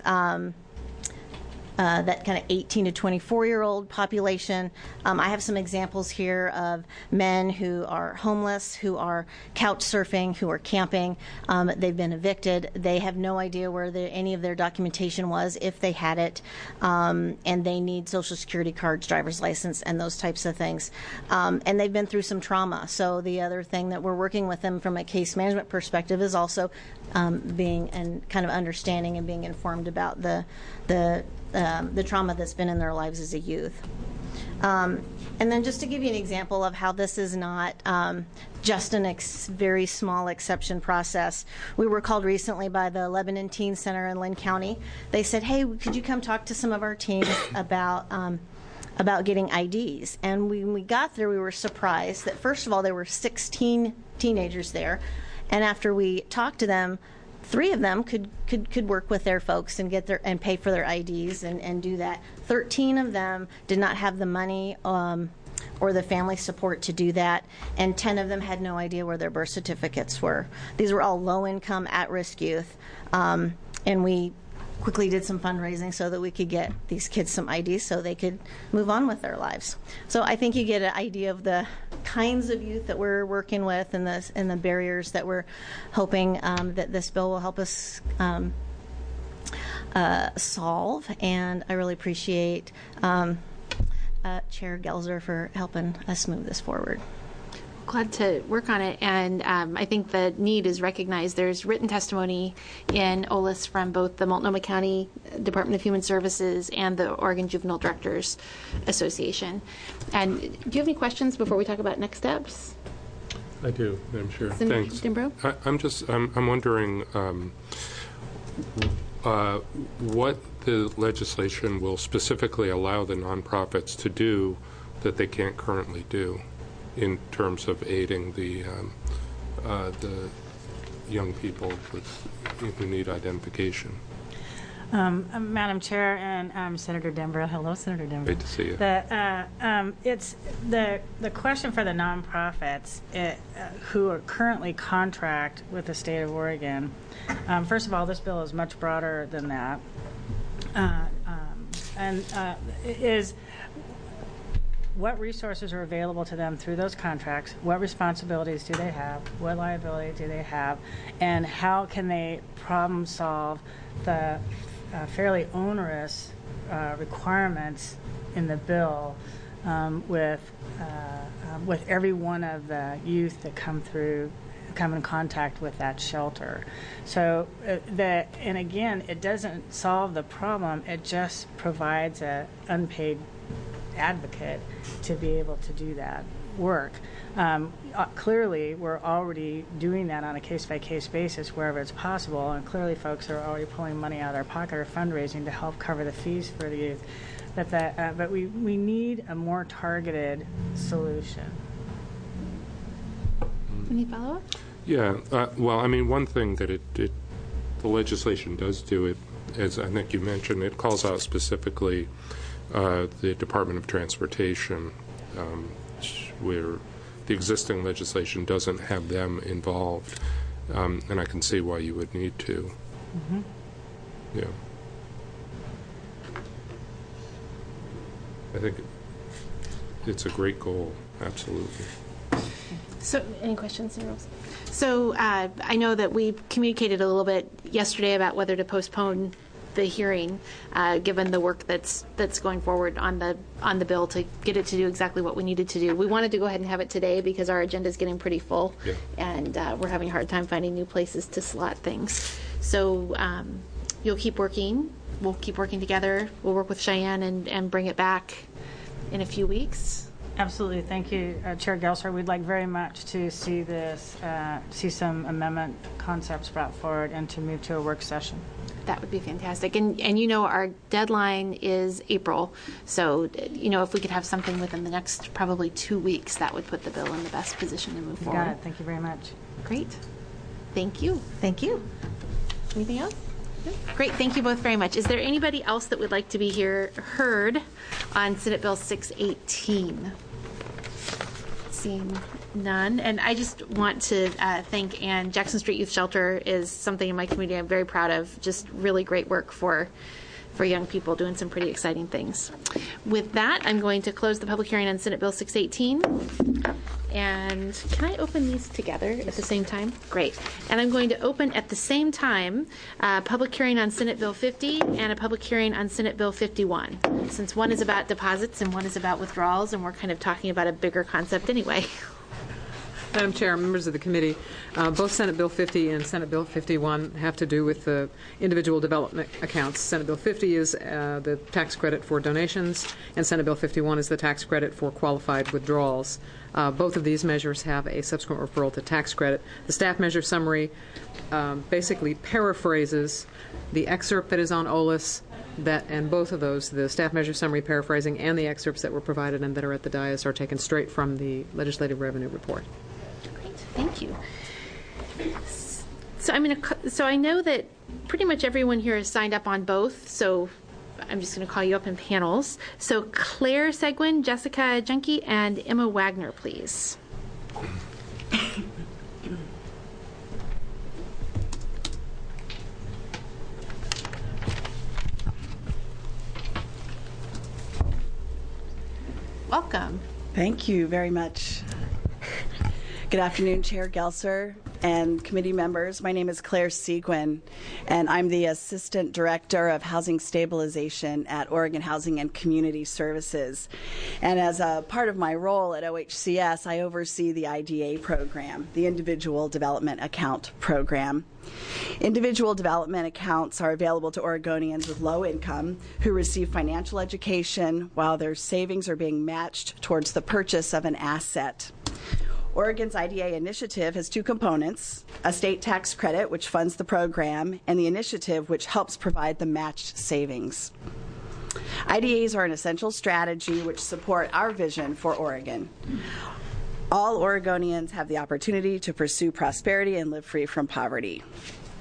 M: that kind of 18 to 24-year-old population. I have some examples here of men who are homeless, who are couch surfing, who are camping. They've been evicted. They have no idea where any of their documentation was, if they had it, and they need Social Security cards, driver's license, and those types of things. And they've been through some trauma. So the other thing that we're working with them from a case management perspective is also being and kind of understanding and being informed about the trauma that's been in their lives as a youth. And then just to give you an example of how this is not just a very small exception process, we were called recently by the Lebanon Teen Center in Lynn County. They said, hey, could you come talk to some of our teens about getting IDs? And when we got there, we were surprised that, first of all, there were 16 teenagers there. And after we talked to them, 3 of them could work with their folks and pay for their IDs and do that. 13 of them did not have the money or the family support to do that, and 10 of them had no idea where their birth certificates were. These were all low-income, at-risk youth, and we quickly did some fundraising so that we could get these kids some IDs so they could move on with their lives. So I think you get an idea of the kinds of youth that we're working with and the barriers that we're hoping that this bill will help us solve. And I really appreciate Chair Gelzer for helping us move this forward.
A: Glad to work on it, and I think the need is recognized. There's written testimony in OLIS from both the Multnomah County Department of Human Services and the Oregon Juvenile Directors Association. And do you have any questions before we talk about next steps?
C: I do, I'm sure.
A: Senator
C: Thanks.
A: Denbrough?
C: I'm wondering what the legislation will specifically allow the nonprofits to do that they can't currently do in terms of aiding the young people who need identification.
L: Madam Chair and Senator Denver. Hello, Senator Denver.
C: Great to see you.
L: It's the question for the nonprofits who are currently contract with the state of Oregon. First of all, this bill is much broader than that, is what resources are available to them through those contracts, what responsibilities do they have, what liability do they have, and how can they problem solve the fairly onerous requirements in the bill with every one of the youth that come in contact with that shelter. So and again, it doesn't solve the problem, it just provides an unpaid advocate to be able to do that work. Clearly, we're already doing that on a case-by-case basis wherever it's possible, and clearly folks are already pulling money out of their pocket or fundraising to help cover the fees for the youth. But we need a more targeted solution.
A: Any follow-up?
C: Yeah. Well, I mean, one thing that the legislation does do, as I think you mentioned, it calls out specifically the Department of Transportation, where the existing legislation doesn't have them involved, and I can see why you would need to.
L: Mm-hmm.
C: Yeah. I think it's a great goal, absolutely.
A: So, any questions, Rose? So, I know that we communicated a little bit yesterday about whether to postpone the hearing, given the work that's going forward on the bill to get it to do exactly what we needed to do. We wanted to go ahead and have it today because our agenda is getting pretty full, yeah. And we're having a hard time finding new places to slot things. So you'll keep working. We'll keep working together. We'll work with Cheyenne and bring it back in a few weeks.
L: Absolutely. Thank you, Chair Gelser. We'd like very much to see this, see some amendment concepts brought forward and to move to a work session.
A: That would be fantastic. And you know, our deadline is April. So, you know, if we could have something within the next probably 2 weeks, that would put the bill in the best position to move forward.
L: Got it. Thank you very much.
A: Great. Thank you.
M: Thank you.
A: Anything else? Great. Thank you both very much. Is there anybody else that would like to be heard on Senate Bill 618? Seeing none. And I just want to thank Ann. Jackson Street Youth Shelter is something in my community I'm very proud of. Just really great work for young people doing some pretty exciting things. With that, I'm going to close the public hearing on Senate Bill 618. And can I open these together at the same time? Great. And I'm going to open at the same time a public hearing on Senate Bill 50 and a public hearing on Senate Bill 51. Since one is about deposits and one is about withdrawals, and we're kind of talking about a bigger concept anyway.
F: Madam Chair, members of the committee, both Senate Bill 50 and Senate Bill 51 have to do with the individual development accounts. Senate Bill 50 is the tax credit for donations, and Senate Bill 51 is the tax credit for qualified withdrawals. Both of these measures have a subsequent referral to tax credit. The staff measure summary basically paraphrases the excerpt that is on OLIS, and both of those, the staff measure summary paraphrasing and the excerpts that were provided and that are at the dais, are taken straight from the legislative revenue report.
A: Great, thank you. So I know that pretty much everyone here is signed up on both, so I'm just going to call you up in panels. So Claire Seguin, Jessica Junkie, and Emma Wagner, please. Welcome.
N: Thank you very much. Good afternoon, Chair Gelser and committee members. My name is Claire Seguin, and I'm the Assistant Director of Housing Stabilization at Oregon Housing and Community Services. And as a part of my role at OHCS, I oversee the IDA program, the Individual Development Account Program. Individual development accounts are available to Oregonians with low income who receive financial education while their savings are being matched towards the purchase of an asset. Oregon's IDA initiative has two components: a state tax credit, which funds the program, and the initiative, which helps provide the matched savings. IDAs are an essential strategy which support our vision for Oregon. All Oregonians have the opportunity to pursue prosperity and live free from poverty.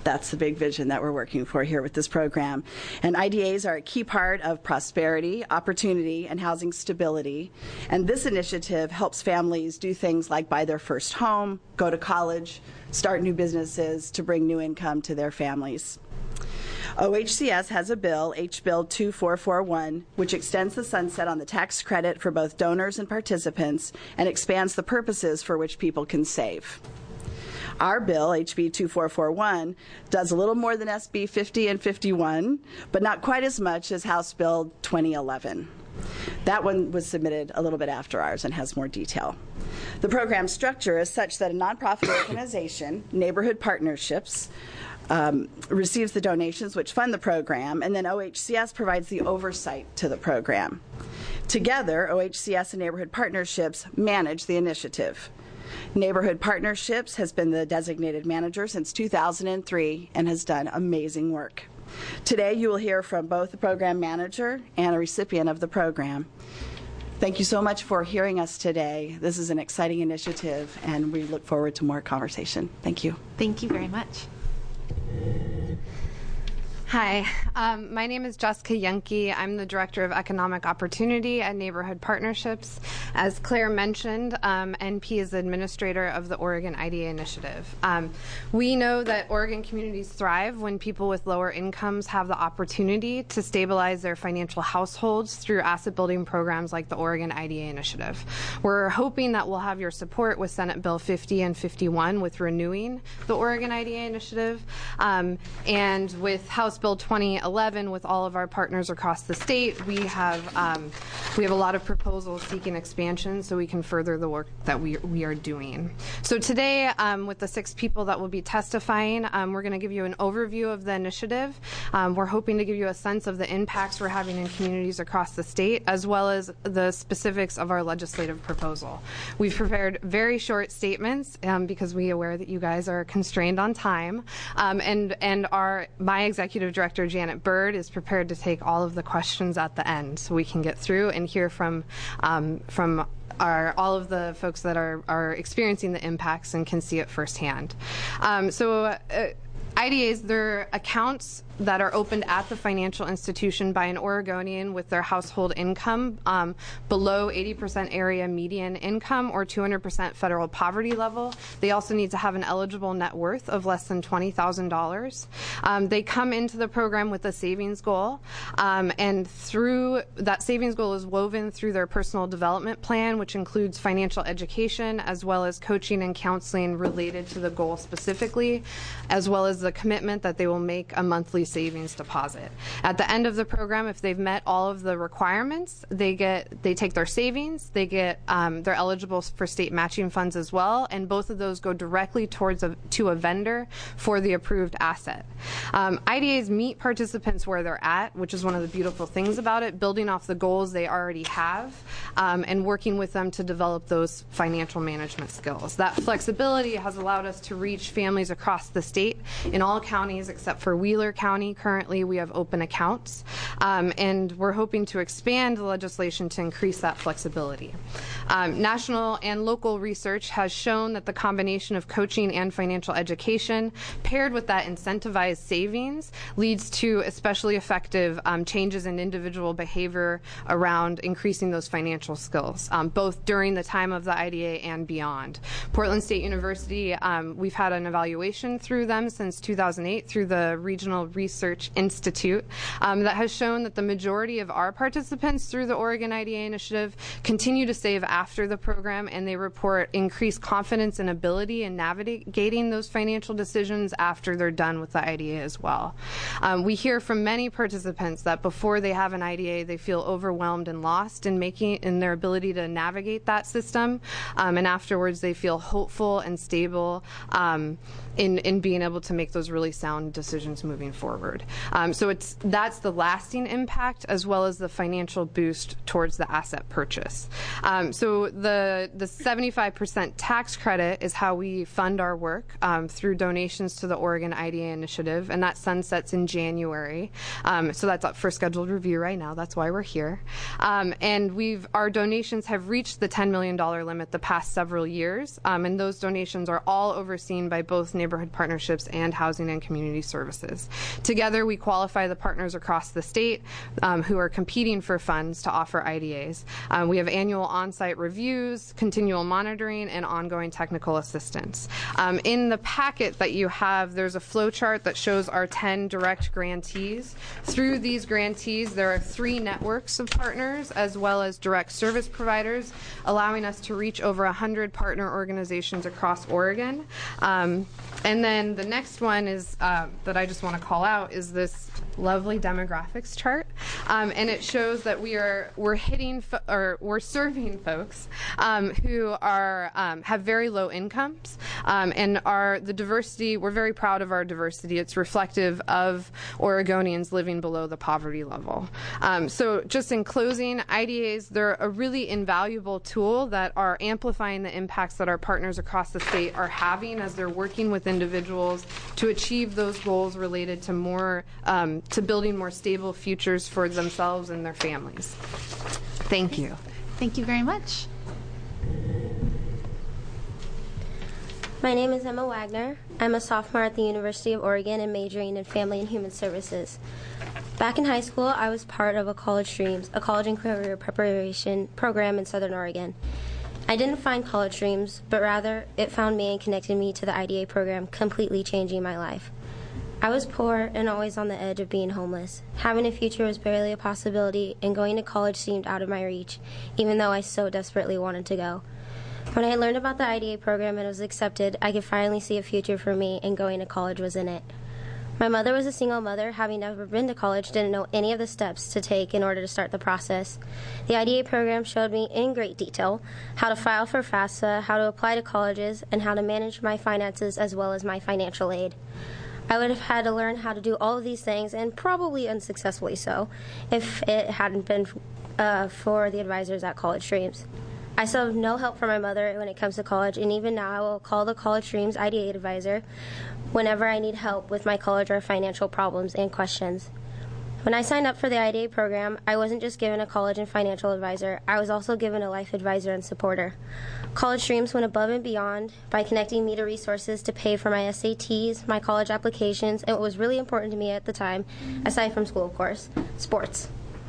N: That's the big vision that we're working for here with this program. And IDAs are a key part of prosperity, opportunity, and housing stability. And this initiative helps families do things like buy their first home, go to college, start new businesses to bring new income to their families. OHCS has a bill, H-Bill 2441, which extends the sunset on the tax credit for both donors and participants and expands the purposes for which people can save. Our bill, HB 2441, does a little more than SB 50 and 51, but not quite as much as House Bill 2011. That one was submitted a little bit after ours and has more detail. The program structure is such that a nonprofit organization, Neighborhood Partnerships, receives the donations which fund the program, and then OHCS provides the oversight to the program. Together, OHCS and Neighborhood Partnerships manage the initiative. Neighborhood Partnerships has been the designated manager since 2003 and has done amazing work. Today, you will hear from both the program manager and a recipient of the program. Thank you so much for hearing us today. This is an exciting initiative, and we look forward to more conversation. Thank you.
A: Thank you very much.
O: Hi, my name is Jessica Yunke. I'm the Director of Economic Opportunity at Neighborhood Partnerships. As Claire mentioned, NP is the administrator of the Oregon IDA Initiative. We know that Oregon communities thrive when people with lower incomes have the opportunity to stabilize their financial households through asset building programs like the Oregon IDA Initiative. We're hoping that we'll have your support with Senate Bill 50 and 51 with renewing the Oregon IDA Initiative, and with House Bill 2011 with all of our partners across the state. We have a lot of proposals seeking expansion so we can further the work that we are doing. So today, with the 6 people that will be testifying, we're going to give you an overview of the initiative. We're hoping to give you a sense of the impacts we're having in communities across the state, as well as the specifics of our legislative proposal. We've prepared very short statements because we are aware that you guys are constrained on time, and my executive director, Janet Bird, is prepared to take all of the questions at the end so we can get through and hear from all of the folks that are experiencing the impacts and can see it firsthand. IDAs, they're accounts that are opened at the financial institution by an Oregonian with their household income below 80% area median income or 200% federal poverty level. They also need to have an eligible net worth of less than $20,000. They come into the program with a savings goal, and through that savings goal is woven through their personal development plan, which includes financial education as well as coaching and counseling related to the goal specifically, as well as the commitment that they will make a monthly savings deposit. At the end of the program, if they've met all of the requirements, they take their savings, they're eligible for state matching funds as well, and both of those go directly to a vendor for the approved asset. IDAs meet participants where they're at, which is one of the beautiful things about it, building off the goals they already have, and working with them to develop those financial management skills. That flexibility has allowed us to reach families across the state in all counties except for Wheeler County. Currently, we have open accounts, and we're hoping to expand the legislation to increase that flexibility. National and local research has shown that the combination of coaching and financial education paired with that incentivized savings leads to especially effective changes in individual behavior around increasing those financial skills, both during the time of the IDA and beyond. Portland State University, we've had an evaluation through them since 2008 through the Regional Research Institute that has shown that the majority of our participants through the Oregon IDA Initiative continue to save after the program, and they report increased confidence and ability in navigating those financial decisions after they're done with the IDA as well. We hear from many participants that before they have an IDA, they feel overwhelmed and lost in their ability to navigate that system, and afterwards they feel hopeful and stable in being able to make those really sound decisions moving forward. So that's the lasting impact as well as the financial boost towards the asset purchase. So So the 75% tax credit is how we fund our work through donations to the Oregon IDA Initiative, and that sunsets in January. So that's up for scheduled review right now. That's why we're here. And our donations have reached the $10 million limit the past several years, and those donations are all overseen by both Neighborhood Partnerships and Housing and Community Services. Together, we qualify the partners across the state who are competing for funds to offer IDAs. We have annual on-site reviews, continual monitoring, and ongoing technical assistance. In the packet that you have, there's a flow chart that shows our 10 direct grantees. Through these grantees, there are 3 networks of partners as well as direct service providers, allowing us to reach over 100 partner organizations across Oregon. And then the next one is that I just want to call out is this lovely demographics chart, and it shows that we're serving folks who have very low incomes, and the diversity. We're very proud of our diversity. It's reflective of Oregonians living below the poverty level. So, just in closing, IDAs, they're a really invaluable tool that are amplifying the impacts that our partners across the state are having as they're working with individuals to achieve those goals related to to building more stable futures for themselves and their families. Thank you.
A: Thank you very much.
P: My name is Emma Wagner. I'm a sophomore at the University of Oregon and majoring in Family and Human Services. Back in high school, I was part of a College Dreams, a college and career preparation program in Southern Oregon. I didn't find College Dreams, but rather it found me and connected me to the IDA program, completely changing my life. I was poor and always on the edge of being homeless. Having a future was barely a possibility, and going to college seemed out of my reach, even though I so desperately wanted to go. When I learned about the IDA program and was accepted, I could finally see a future for me, and going to college was in it. My mother was a single mother, having never been to college, didn't know any of the steps to take in order to start the process. The IDA program showed me in great detail how to file for FAFSA, how to apply to colleges, and how to manage my finances as well as my financial aid. I would have had to learn how to do all of these things, and probably unsuccessfully so, if it hadn't been for the advisors at College Dreams. I still have no help from my mother when it comes to college, and even now I will call the College Dreams IDA advisor whenever I need help with my college or financial problems and questions. When I signed up for the IDA program, I wasn't just given a college and financial advisor, I was also given a life advisor and supporter. College Dreams went above and beyond by connecting me to resources to pay for my SATs, my college applications, and what was really important to me at the time, aside from school, of course, sports.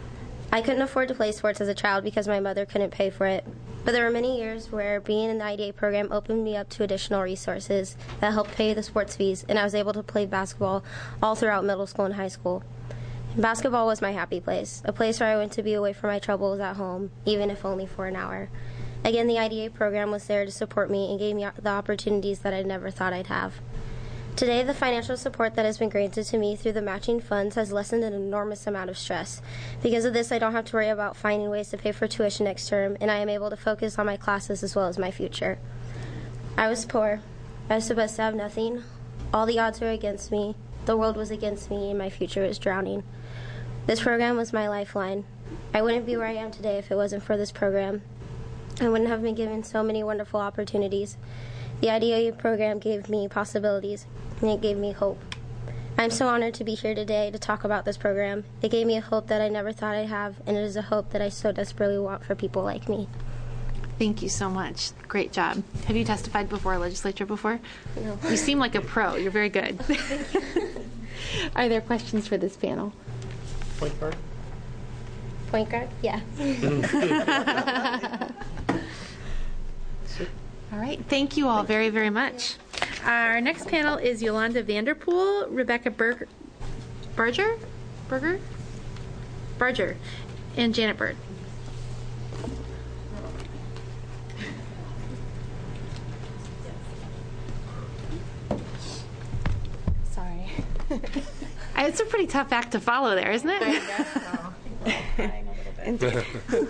P: I couldn't afford to play sports as a child because my mother couldn't pay for it, but there were many years where being in the IDA program opened me up to additional resources that helped pay the sports fees, and I was able to play basketball all throughout middle school and high school. Basketball was my happy place, a place where I went to be away from my troubles at home, even if only for an hour. Again, the IDA program was there to support me and gave me the opportunities that I never thought I'd have. Today, the financial support that has been granted to me through the matching funds has lessened an enormous amount of stress. Because of this, I don't have to worry about finding ways to pay for tuition next term, and I am able to focus on my classes as well as my future. I was poor. I was supposed to have nothing. All the odds were against me. The world was against me, and my future was drowning. This program was my lifeline. I wouldn't be where I am today if it wasn't for this program. I wouldn't have been given so many wonderful opportunities. The IDA program gave me possibilities, and it gave me hope. I'm so honored to be here today to talk about this program. It gave me a hope that I never thought I'd have, and it is a hope that I so desperately want for people like me.
A: Thank you so much. Great job. Have you testified before a legislature before?
P: No.
A: You seem like a pro. You're very good. Are there questions for this panel?
D: Point guard?
P: Point guard? Yeah.
A: All right. Thank you all very, very much. Our next panel is Yolanda Vanderpool, Rebecca Barger, and Janet Bird.
P: Sorry.
A: It's a pretty tough act to follow there, isn't it?
P: I guess so.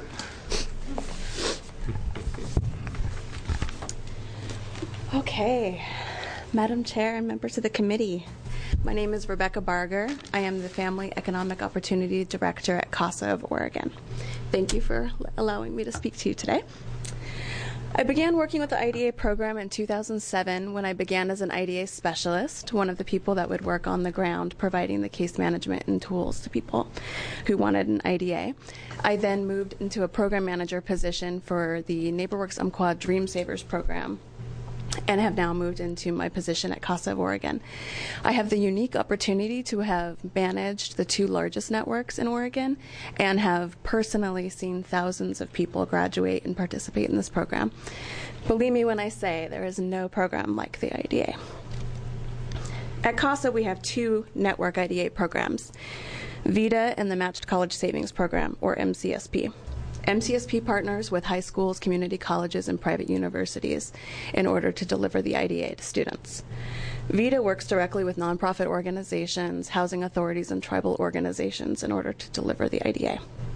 Q: Okay. Madam Chair and members of the committee, my name is Rebecca Barger. I am the Family Economic Opportunity Director at CASA of Oregon. Thank you for allowing me to speak to you today. I began working with the IDA program in 2007 when I began as an IDA specialist, one of the people that would work on the ground providing the case management and tools to people who wanted an IDA. I then moved into a program manager position for the NeighborWorks Umpqua Dream Savers program, and have now moved into my position at CASA of Oregon. I have the unique opportunity to have managed the 2 largest networks in Oregon and have personally seen thousands of people graduate and participate in this program. Believe me when I say there is no program like the IDA. At CASA, we have 2 network IDA programs, VITA and the Matched College Savings Program, or MCSP. MCSP partners with high schools, community colleges, and private universities in order to deliver the IDA to students. VITA works directly with nonprofit organizations, housing authorities, and tribal organizations in order to deliver the IDA.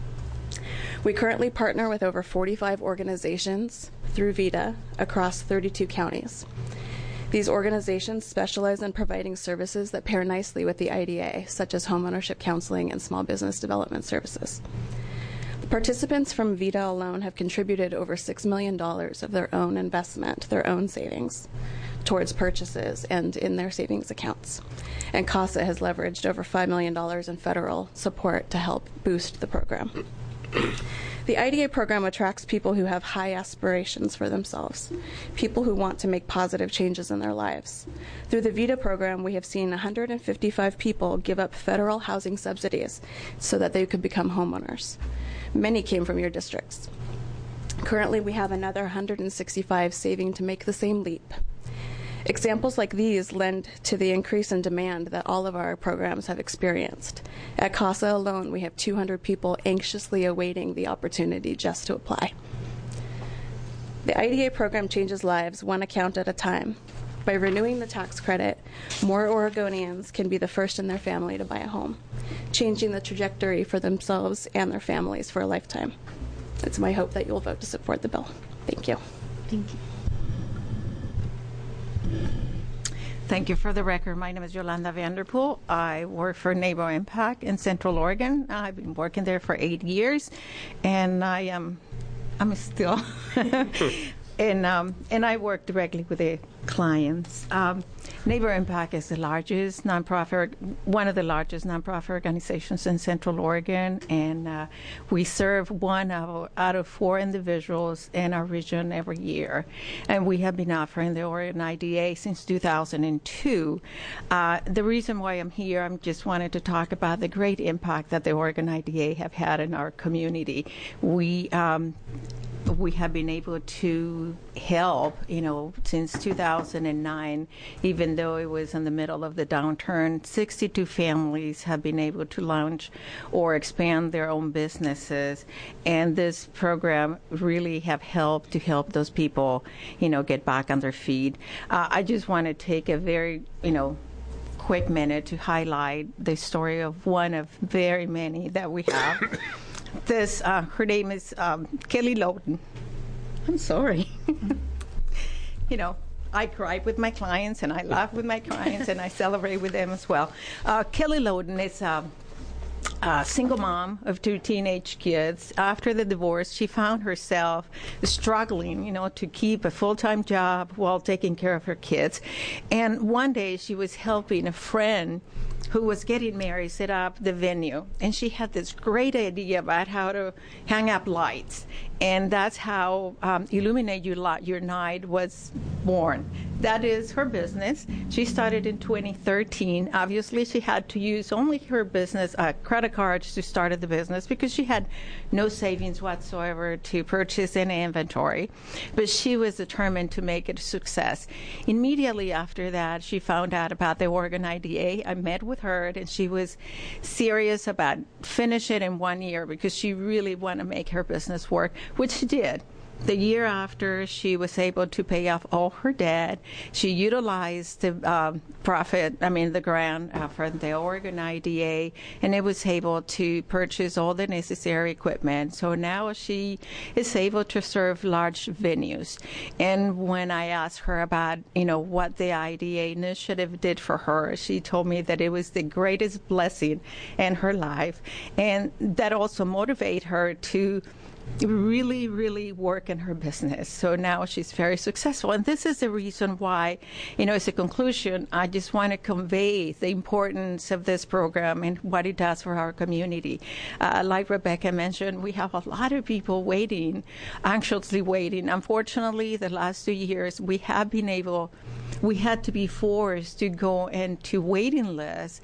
Q: We currently partner with over 45 organizations through VITA across 32 counties. These organizations specialize in providing services that pair nicely with the IDA, such as homeownership counseling and small business development services. Participants from VITA alone have contributed over $6 million of their own investment, their own savings, towards purchases and in their savings accounts. And CASA has leveraged over $5 million in federal support to help boost the program. The IDA program attracts people who have high aspirations for themselves, people who want to make positive changes in their lives. Through the VITA program, we have seen 155 people give up federal housing subsidies so that they could become homeowners. Many came from your districts. Currently, we have another 165 saving to make the same leap. Examples like these lend to the increase in demand that all of our programs have experienced. At CASA alone, we have 200 people anxiously awaiting the opportunity just to apply. The IDA program changes lives one account at a time. By renewing the tax credit, more Oregonians can be the first in their family to buy a home, changing the trajectory for themselves and their families for a lifetime. It's my hope that you'll vote to support the bill. Thank you.
R: Thank you. Thank you. For the record, my name is Yolanda Vanderpool. I work for Neighbor Impact in Central Oregon. I've been working there for 8 years, and I'm still and I work directly with the clients. Neighbor Impact is the largest nonprofit, one of the largest nonprofit organizations in Central Oregon, and we serve one out of 4 individuals in our region every year. And we have been offering the Oregon IDA since 2002. The reason why I'm here, I just wanted to talk about the great impact that the Oregon IDA have had in our community. We have been able to help, since 2009, even though it was in the middle of the downturn. 62 families have been able to launch or expand their own businesses, and this program really have helped those people, get back on their feet. I just want to take a very, quick minute to highlight the story of one of very many that we have. Her name is Kelly Loden. I'm sorry. I cry with my clients, and I laugh with my clients, and I celebrate with them as well. Kelly Loden is a single mom of 2 teenage kids. After the divorce, she found herself struggling, to keep a full-time job while taking care of her kids. And one day she was helping a friend who was getting married set up the venue, and she had this great idea about how to hang up lights, and that's how Illuminate Your Night was born. That is her business. She started in 2013. Obviously, she had to use only her business credit cards to start the business because she had no savings whatsoever to purchase any inventory, but she was determined to make it a success. Immediately after that, she found out about the Oregon IDA. I met with her, and she was serious about finish it in 1 year because she really wanted to make her business work, which she did. The year after, she was able to pay off all her debt. She utilized the the grant from the Oregon IDA, and it was able to purchase all the necessary equipment. So now she is able to serve large venues. And when I asked her about, what the IDA initiative did for her, she told me that it was the greatest blessing in her life, and that also motivated her to really, really work work in her business. So now she's very successful. And this is the reason why, as a conclusion, I just want to convey the importance of this program and what it does for our community. Like Rebecca mentioned, we have a lot of people waiting, anxiously waiting. Unfortunately, the last 2 years, we had to be forced to go into waiting lists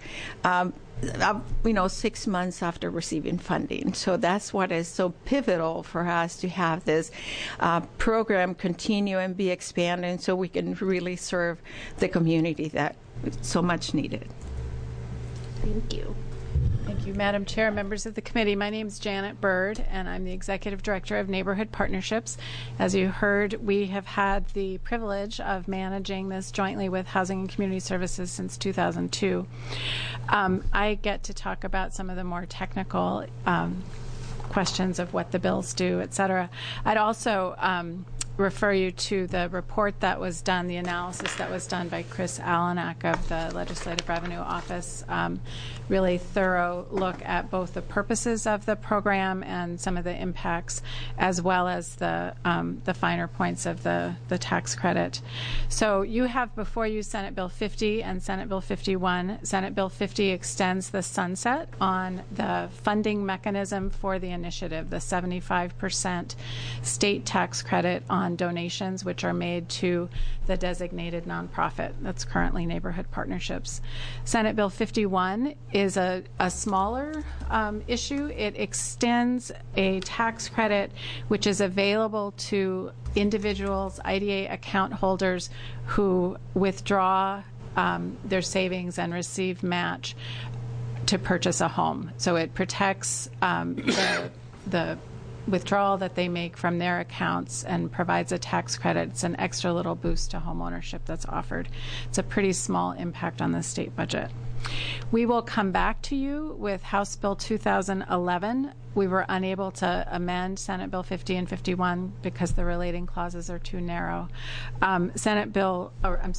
R: 6 months after receiving funding. So that's what is so pivotal for us to have this program continue and be expanded so we can really serve the community that so much needed.
A: Thank you.
S: Thank you, Madam Chair, members of the committee. My name is Janet Bird, and I'm the Executive Director of Neighborhood Partnerships. As you heard, we have had the privilege of managing this jointly with Housing and Community Services since 2002. I get to talk about some of the more technical questions of what the bills do, et cetera. I'd also refer you to the report that was done, the analysis that was done by Chris Alanak of the Legislative Revenue Office. Really thorough look at both the purposes of the program and some of the impacts, as well as the finer points of the tax credit. So you have before you Senate Bill 50 and Senate Bill 51. Senate Bill 50 extends the sunset on the funding mechanism for the initiative, the 75% state tax credit on donations which are made to the designated nonprofit. That's currently Neighborhood Partnerships. Senate Bill 51 is a smaller issue. It extends a tax credit which is available to individuals, IDA account holders who withdraw their savings and receive match to purchase a home. So it protects the withdrawal that they make from their accounts and provides a tax credit. It's an extra little boost to home ownership that's offered. It's a pretty small impact on the state budget. We will come back to you with House Bill 2011. We were unable to amend Senate Bill 50 and 51 because the relating clauses are too narrow. House Bill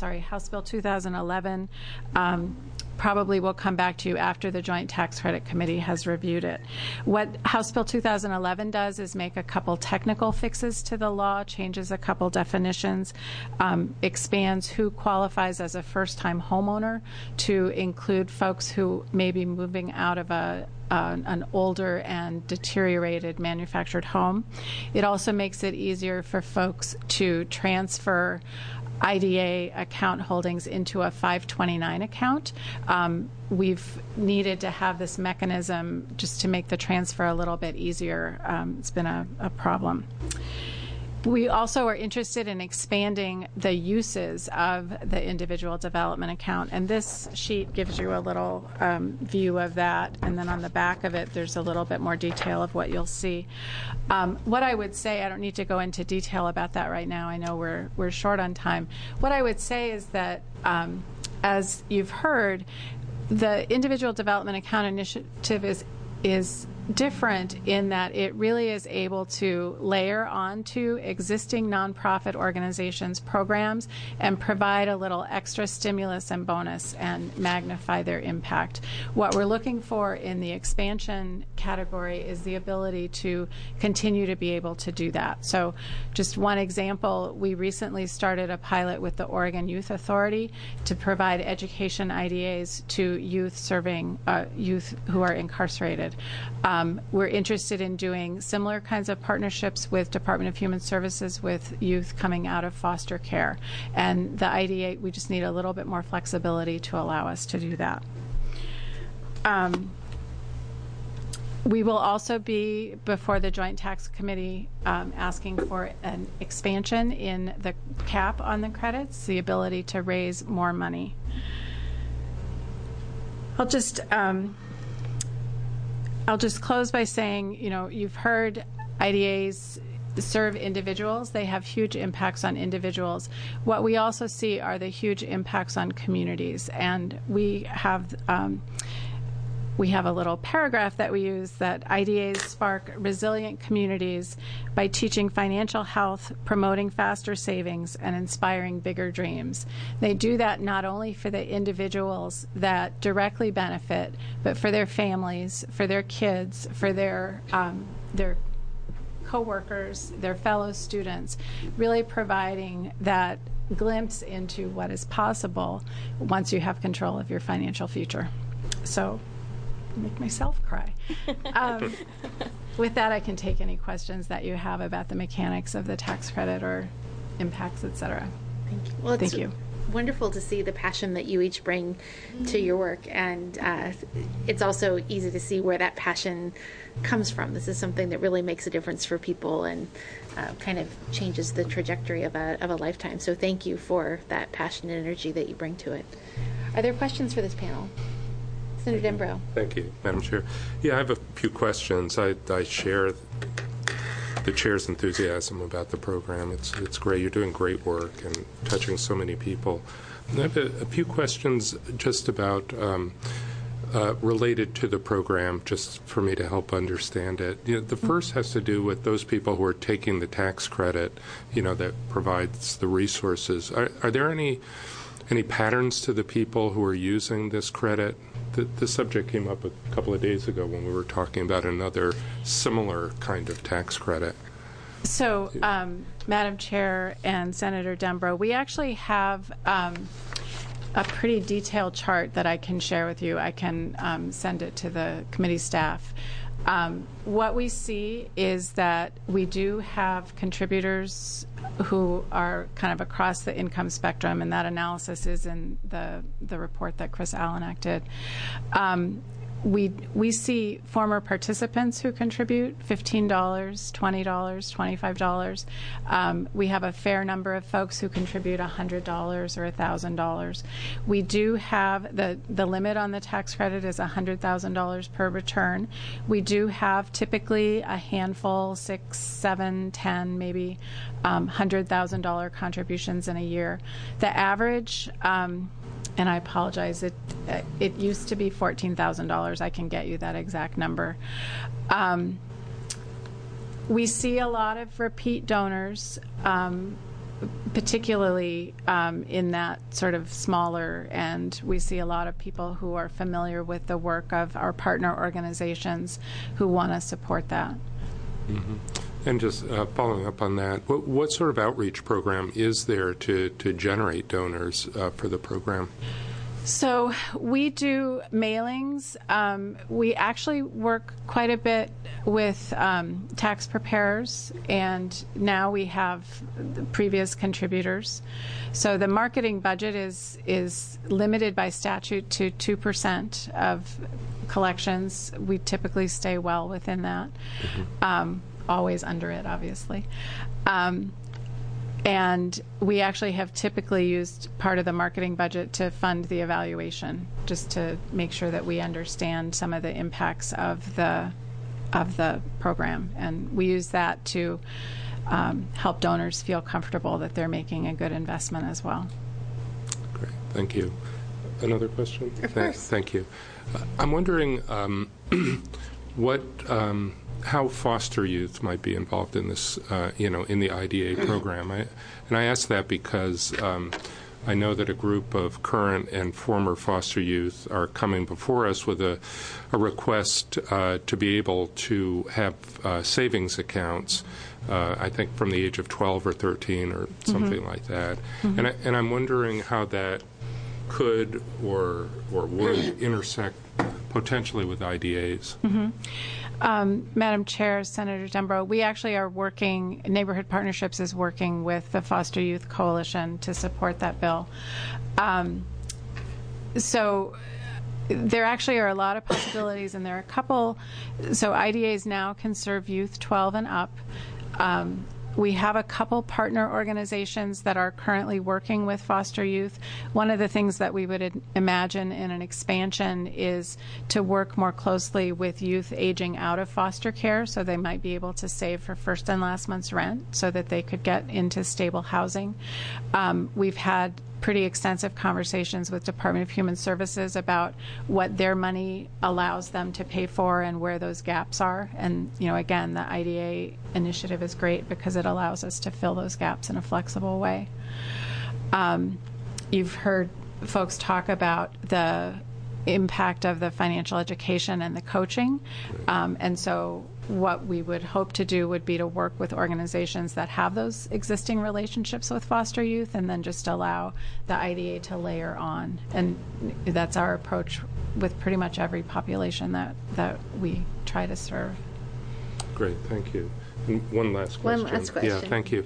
S: 2011 probably will come back to you after the Joint Tax Credit Committee has reviewed it. What House Bill 2011 does is make a couple technical fixes to the law, changes a couple definitions, expands who qualifies as a first-time homeowner to include folks who may be moving out of an older and deteriorated manufactured home. It also makes it easier for folks to transfer IDA account holdings into a 529 account. We've needed to have this mechanism just to make the transfer a little bit easier. It's been a problem. We also are interested in expanding the uses of the individual development account, and this sheet gives you a little view of that, and then on the back of it there's a little bit more detail of what you'll see. What I would say, I don't need to go into detail about that right now, I know we're short on time. What I would say is that as you've heard, the individual development account initiative is different in that it really is able to layer onto existing nonprofit organizations' programs and provide a little extra stimulus and bonus and magnify their impact. What we're looking for in the expansion category is the ability to continue to be able to do that. So just one example, we recently started a pilot with the Oregon Youth Authority to provide education IDAs to youth serving youth who are incarcerated. We're interested in doing similar kinds of partnerships with Department of Human Services with youth coming out of foster care. And the IDA, we just need a little bit more flexibility to allow us to do that. We will also be, before the Joint Tax Committee, asking for an expansion in the cap on the credits, the ability to raise more money. I'll just close by saying, you've heard IDAs serve individuals. They have huge impacts on individuals. What we also see are the huge impacts on communities. And we have a little paragraph that we use that IDAs spark resilient communities by teaching financial health, promoting faster savings, and inspiring bigger dreams. They do that not only for the individuals that directly benefit, but for their families, for their kids, for their coworkers, their fellow students, really providing that glimpse into what is possible once you have control of your financial future. So, make myself cry. With that, I can take any questions that you have about the mechanics of the tax credit or impacts, et cetera.
A: Thank you. Well,
S: Thank you.
A: Wonderful to see the passion that you each bring to your work, and it's also easy to see where that passion comes from. This is something that really makes a difference for people and kind of changes the trajectory of a lifetime. So thank you for that passion and energy that you bring to it. Are there questions for this panel? Senator Dembrow.
C: Thank you, Madam Chair. Yeah, I have a few questions. I share the chair's enthusiasm about the program. It's great. You're doing great work and touching so many people. And I have a few questions just about related to the program, just for me to help understand it. The first has to do with those people who are taking the tax credit, that provides the resources. Are there any patterns to the people who are using this credit? The subject came up a couple of days ago when we were talking about another similar kind of tax credit.
S: So, Madam Chair and Senator Dembrow, we actually have a pretty detailed chart that I can share with you. I can send it to the committee staff. What we see is that we do have contributors who are kind of across the income spectrum, and that analysis is in the report that Chris Alenak did. We see former participants who contribute $15, $20, $25. We have a fair number of folks who contribute $100 or $1,000. We do have the limit on the tax credit is $100,000 per return. We do have typically a handful, 6, 7, 10, maybe $100,000 contributions in a year. The average, and I apologize, it used to be $14,000. I can get you that exact number. We see a lot of repeat donors, particularly in that sort of smaller end. We see a lot of people who are familiar with the work of our partner organizations who want to support that.
C: Mm-hmm. And just following up on that, what sort of outreach program is there to generate donors for the program?
S: So we do mailings. We actually work quite a bit with tax preparers, and now we have the previous contributors. So the marketing budget is limited by statute to 2% of collections. We typically stay well within that. Mm-hmm. Always under it, obviously. And we actually have typically used part of the marketing budget to fund the evaluation, just to make sure that we understand some of the impacts of the program. And we use that to help donors feel comfortable that they're making a good investment as well.
C: Great. Thank you. Another question?
A: Of course.
C: Thank you. I'm wondering how foster youth might be involved in this, in the IDA program. I ask that because I know that a group of current and former foster youth are coming before us with a request to be able to have savings accounts, I think from the age of 12 or 13 or something mm-hmm. like that. Mm-hmm. And I'm wondering how that could or would intersect potentially with IDAs.
S: Mm-hmm. Madam Chair, Senator Dembrow, we actually are working, Neighborhood Partnerships is working with the Foster Youth Coalition to support that bill. So there actually are a lot of possibilities, and there are a couple. So IDAs now can serve youth 12 and up. We have a couple partner organizations that are currently working with foster youth. One of the things that we would imagine in an expansion is to work more closely with youth aging out of foster care, so they might be able to save for first and last month's rent so that they could get into stable housing. We've had pretty extensive conversations with Department of Human Services about what their money allows them to pay for and where those gaps are. And, again, the IDA initiative is great because it allows us to fill those gaps in a flexible way. You've heard folks talk about the impact of the financial education and the coaching. And so what we would hope to do would be to work with organizations that have those existing relationships with foster youth, and then just allow the IDA to layer on. And that's our approach with pretty much every population that we try to serve.
C: Great, thank you. And one last question.
A: One last question.
C: Yeah, thank you.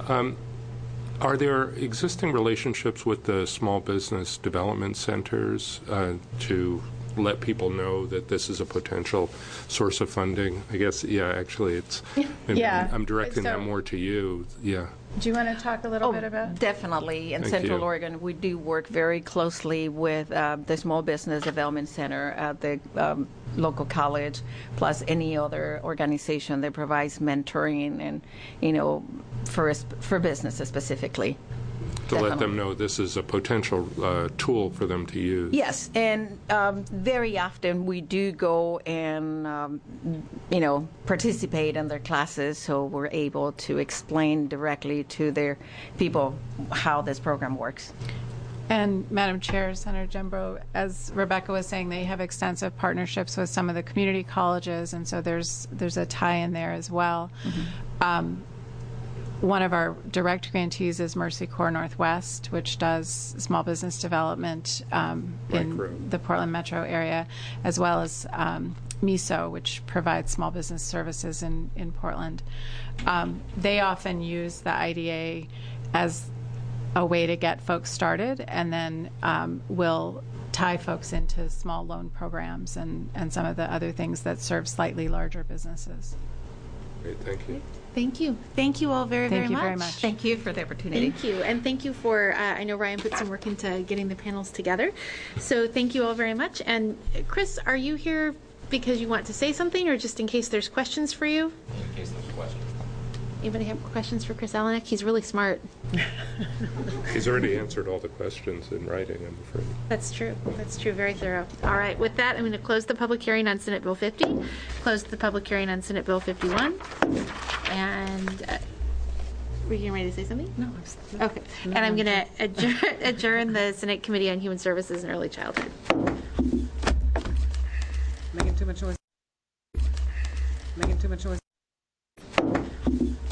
C: Are there existing relationships with the small business development centers to let people know that this is a potential source of funding? I guess, actually, it's.
R: Yeah.
C: I'm directing that more to you. Yeah.
S: Do you want to talk a little bit about?
R: Definitely. In
C: Thank
R: Central
C: you.
R: Oregon, we do work very closely with the Small Business Development Center at the local college, plus any other organization that provides mentoring and, for businesses specifically.
C: To let them know this is a potential tool for them to use.
R: Yes, and very often we do go and, participate in their classes, so we're able to explain directly to their people how this program works.
S: And Madam Chair, Senator Jembro, as Rebecca was saying, they have extensive partnerships with some of the community colleges, and so there's a tie in there as well. Mm-hmm. One of our direct grantees is Mercy Corps Northwest, which does small business development in the Portland metro area, as well as MISO, which provides small business services in Portland. They often use the IDA as a way to get folks started, and then will tie folks into small loan programs and some of the other things that serve slightly larger businesses.
C: Great, thank you.
A: Thank you. Thank you all very, very much.
S: Thank you very much.
R: Thank you for the opportunity.
A: Thank you. And thank you for, I know Ryan put some work into getting the panels together. So thank you all very much. And Chris, are you here because you want to say something, or just in case there's questions for you?
T: In case there's questions.
A: Anybody have questions for Chris Allenek? He's really smart.
C: He's already answered all the questions in writing, I'm afraid.
A: That's true. That's true. Very thorough. All right. With that, I'm going to close the public hearing on Senate Bill 50, close the public hearing on Senate Bill 51, and were you getting ready to say something? No. Okay. And I'm going to adjourn the Senate Committee on Human Services and Early Childhood.
F: Making too much noise. Making too much noise.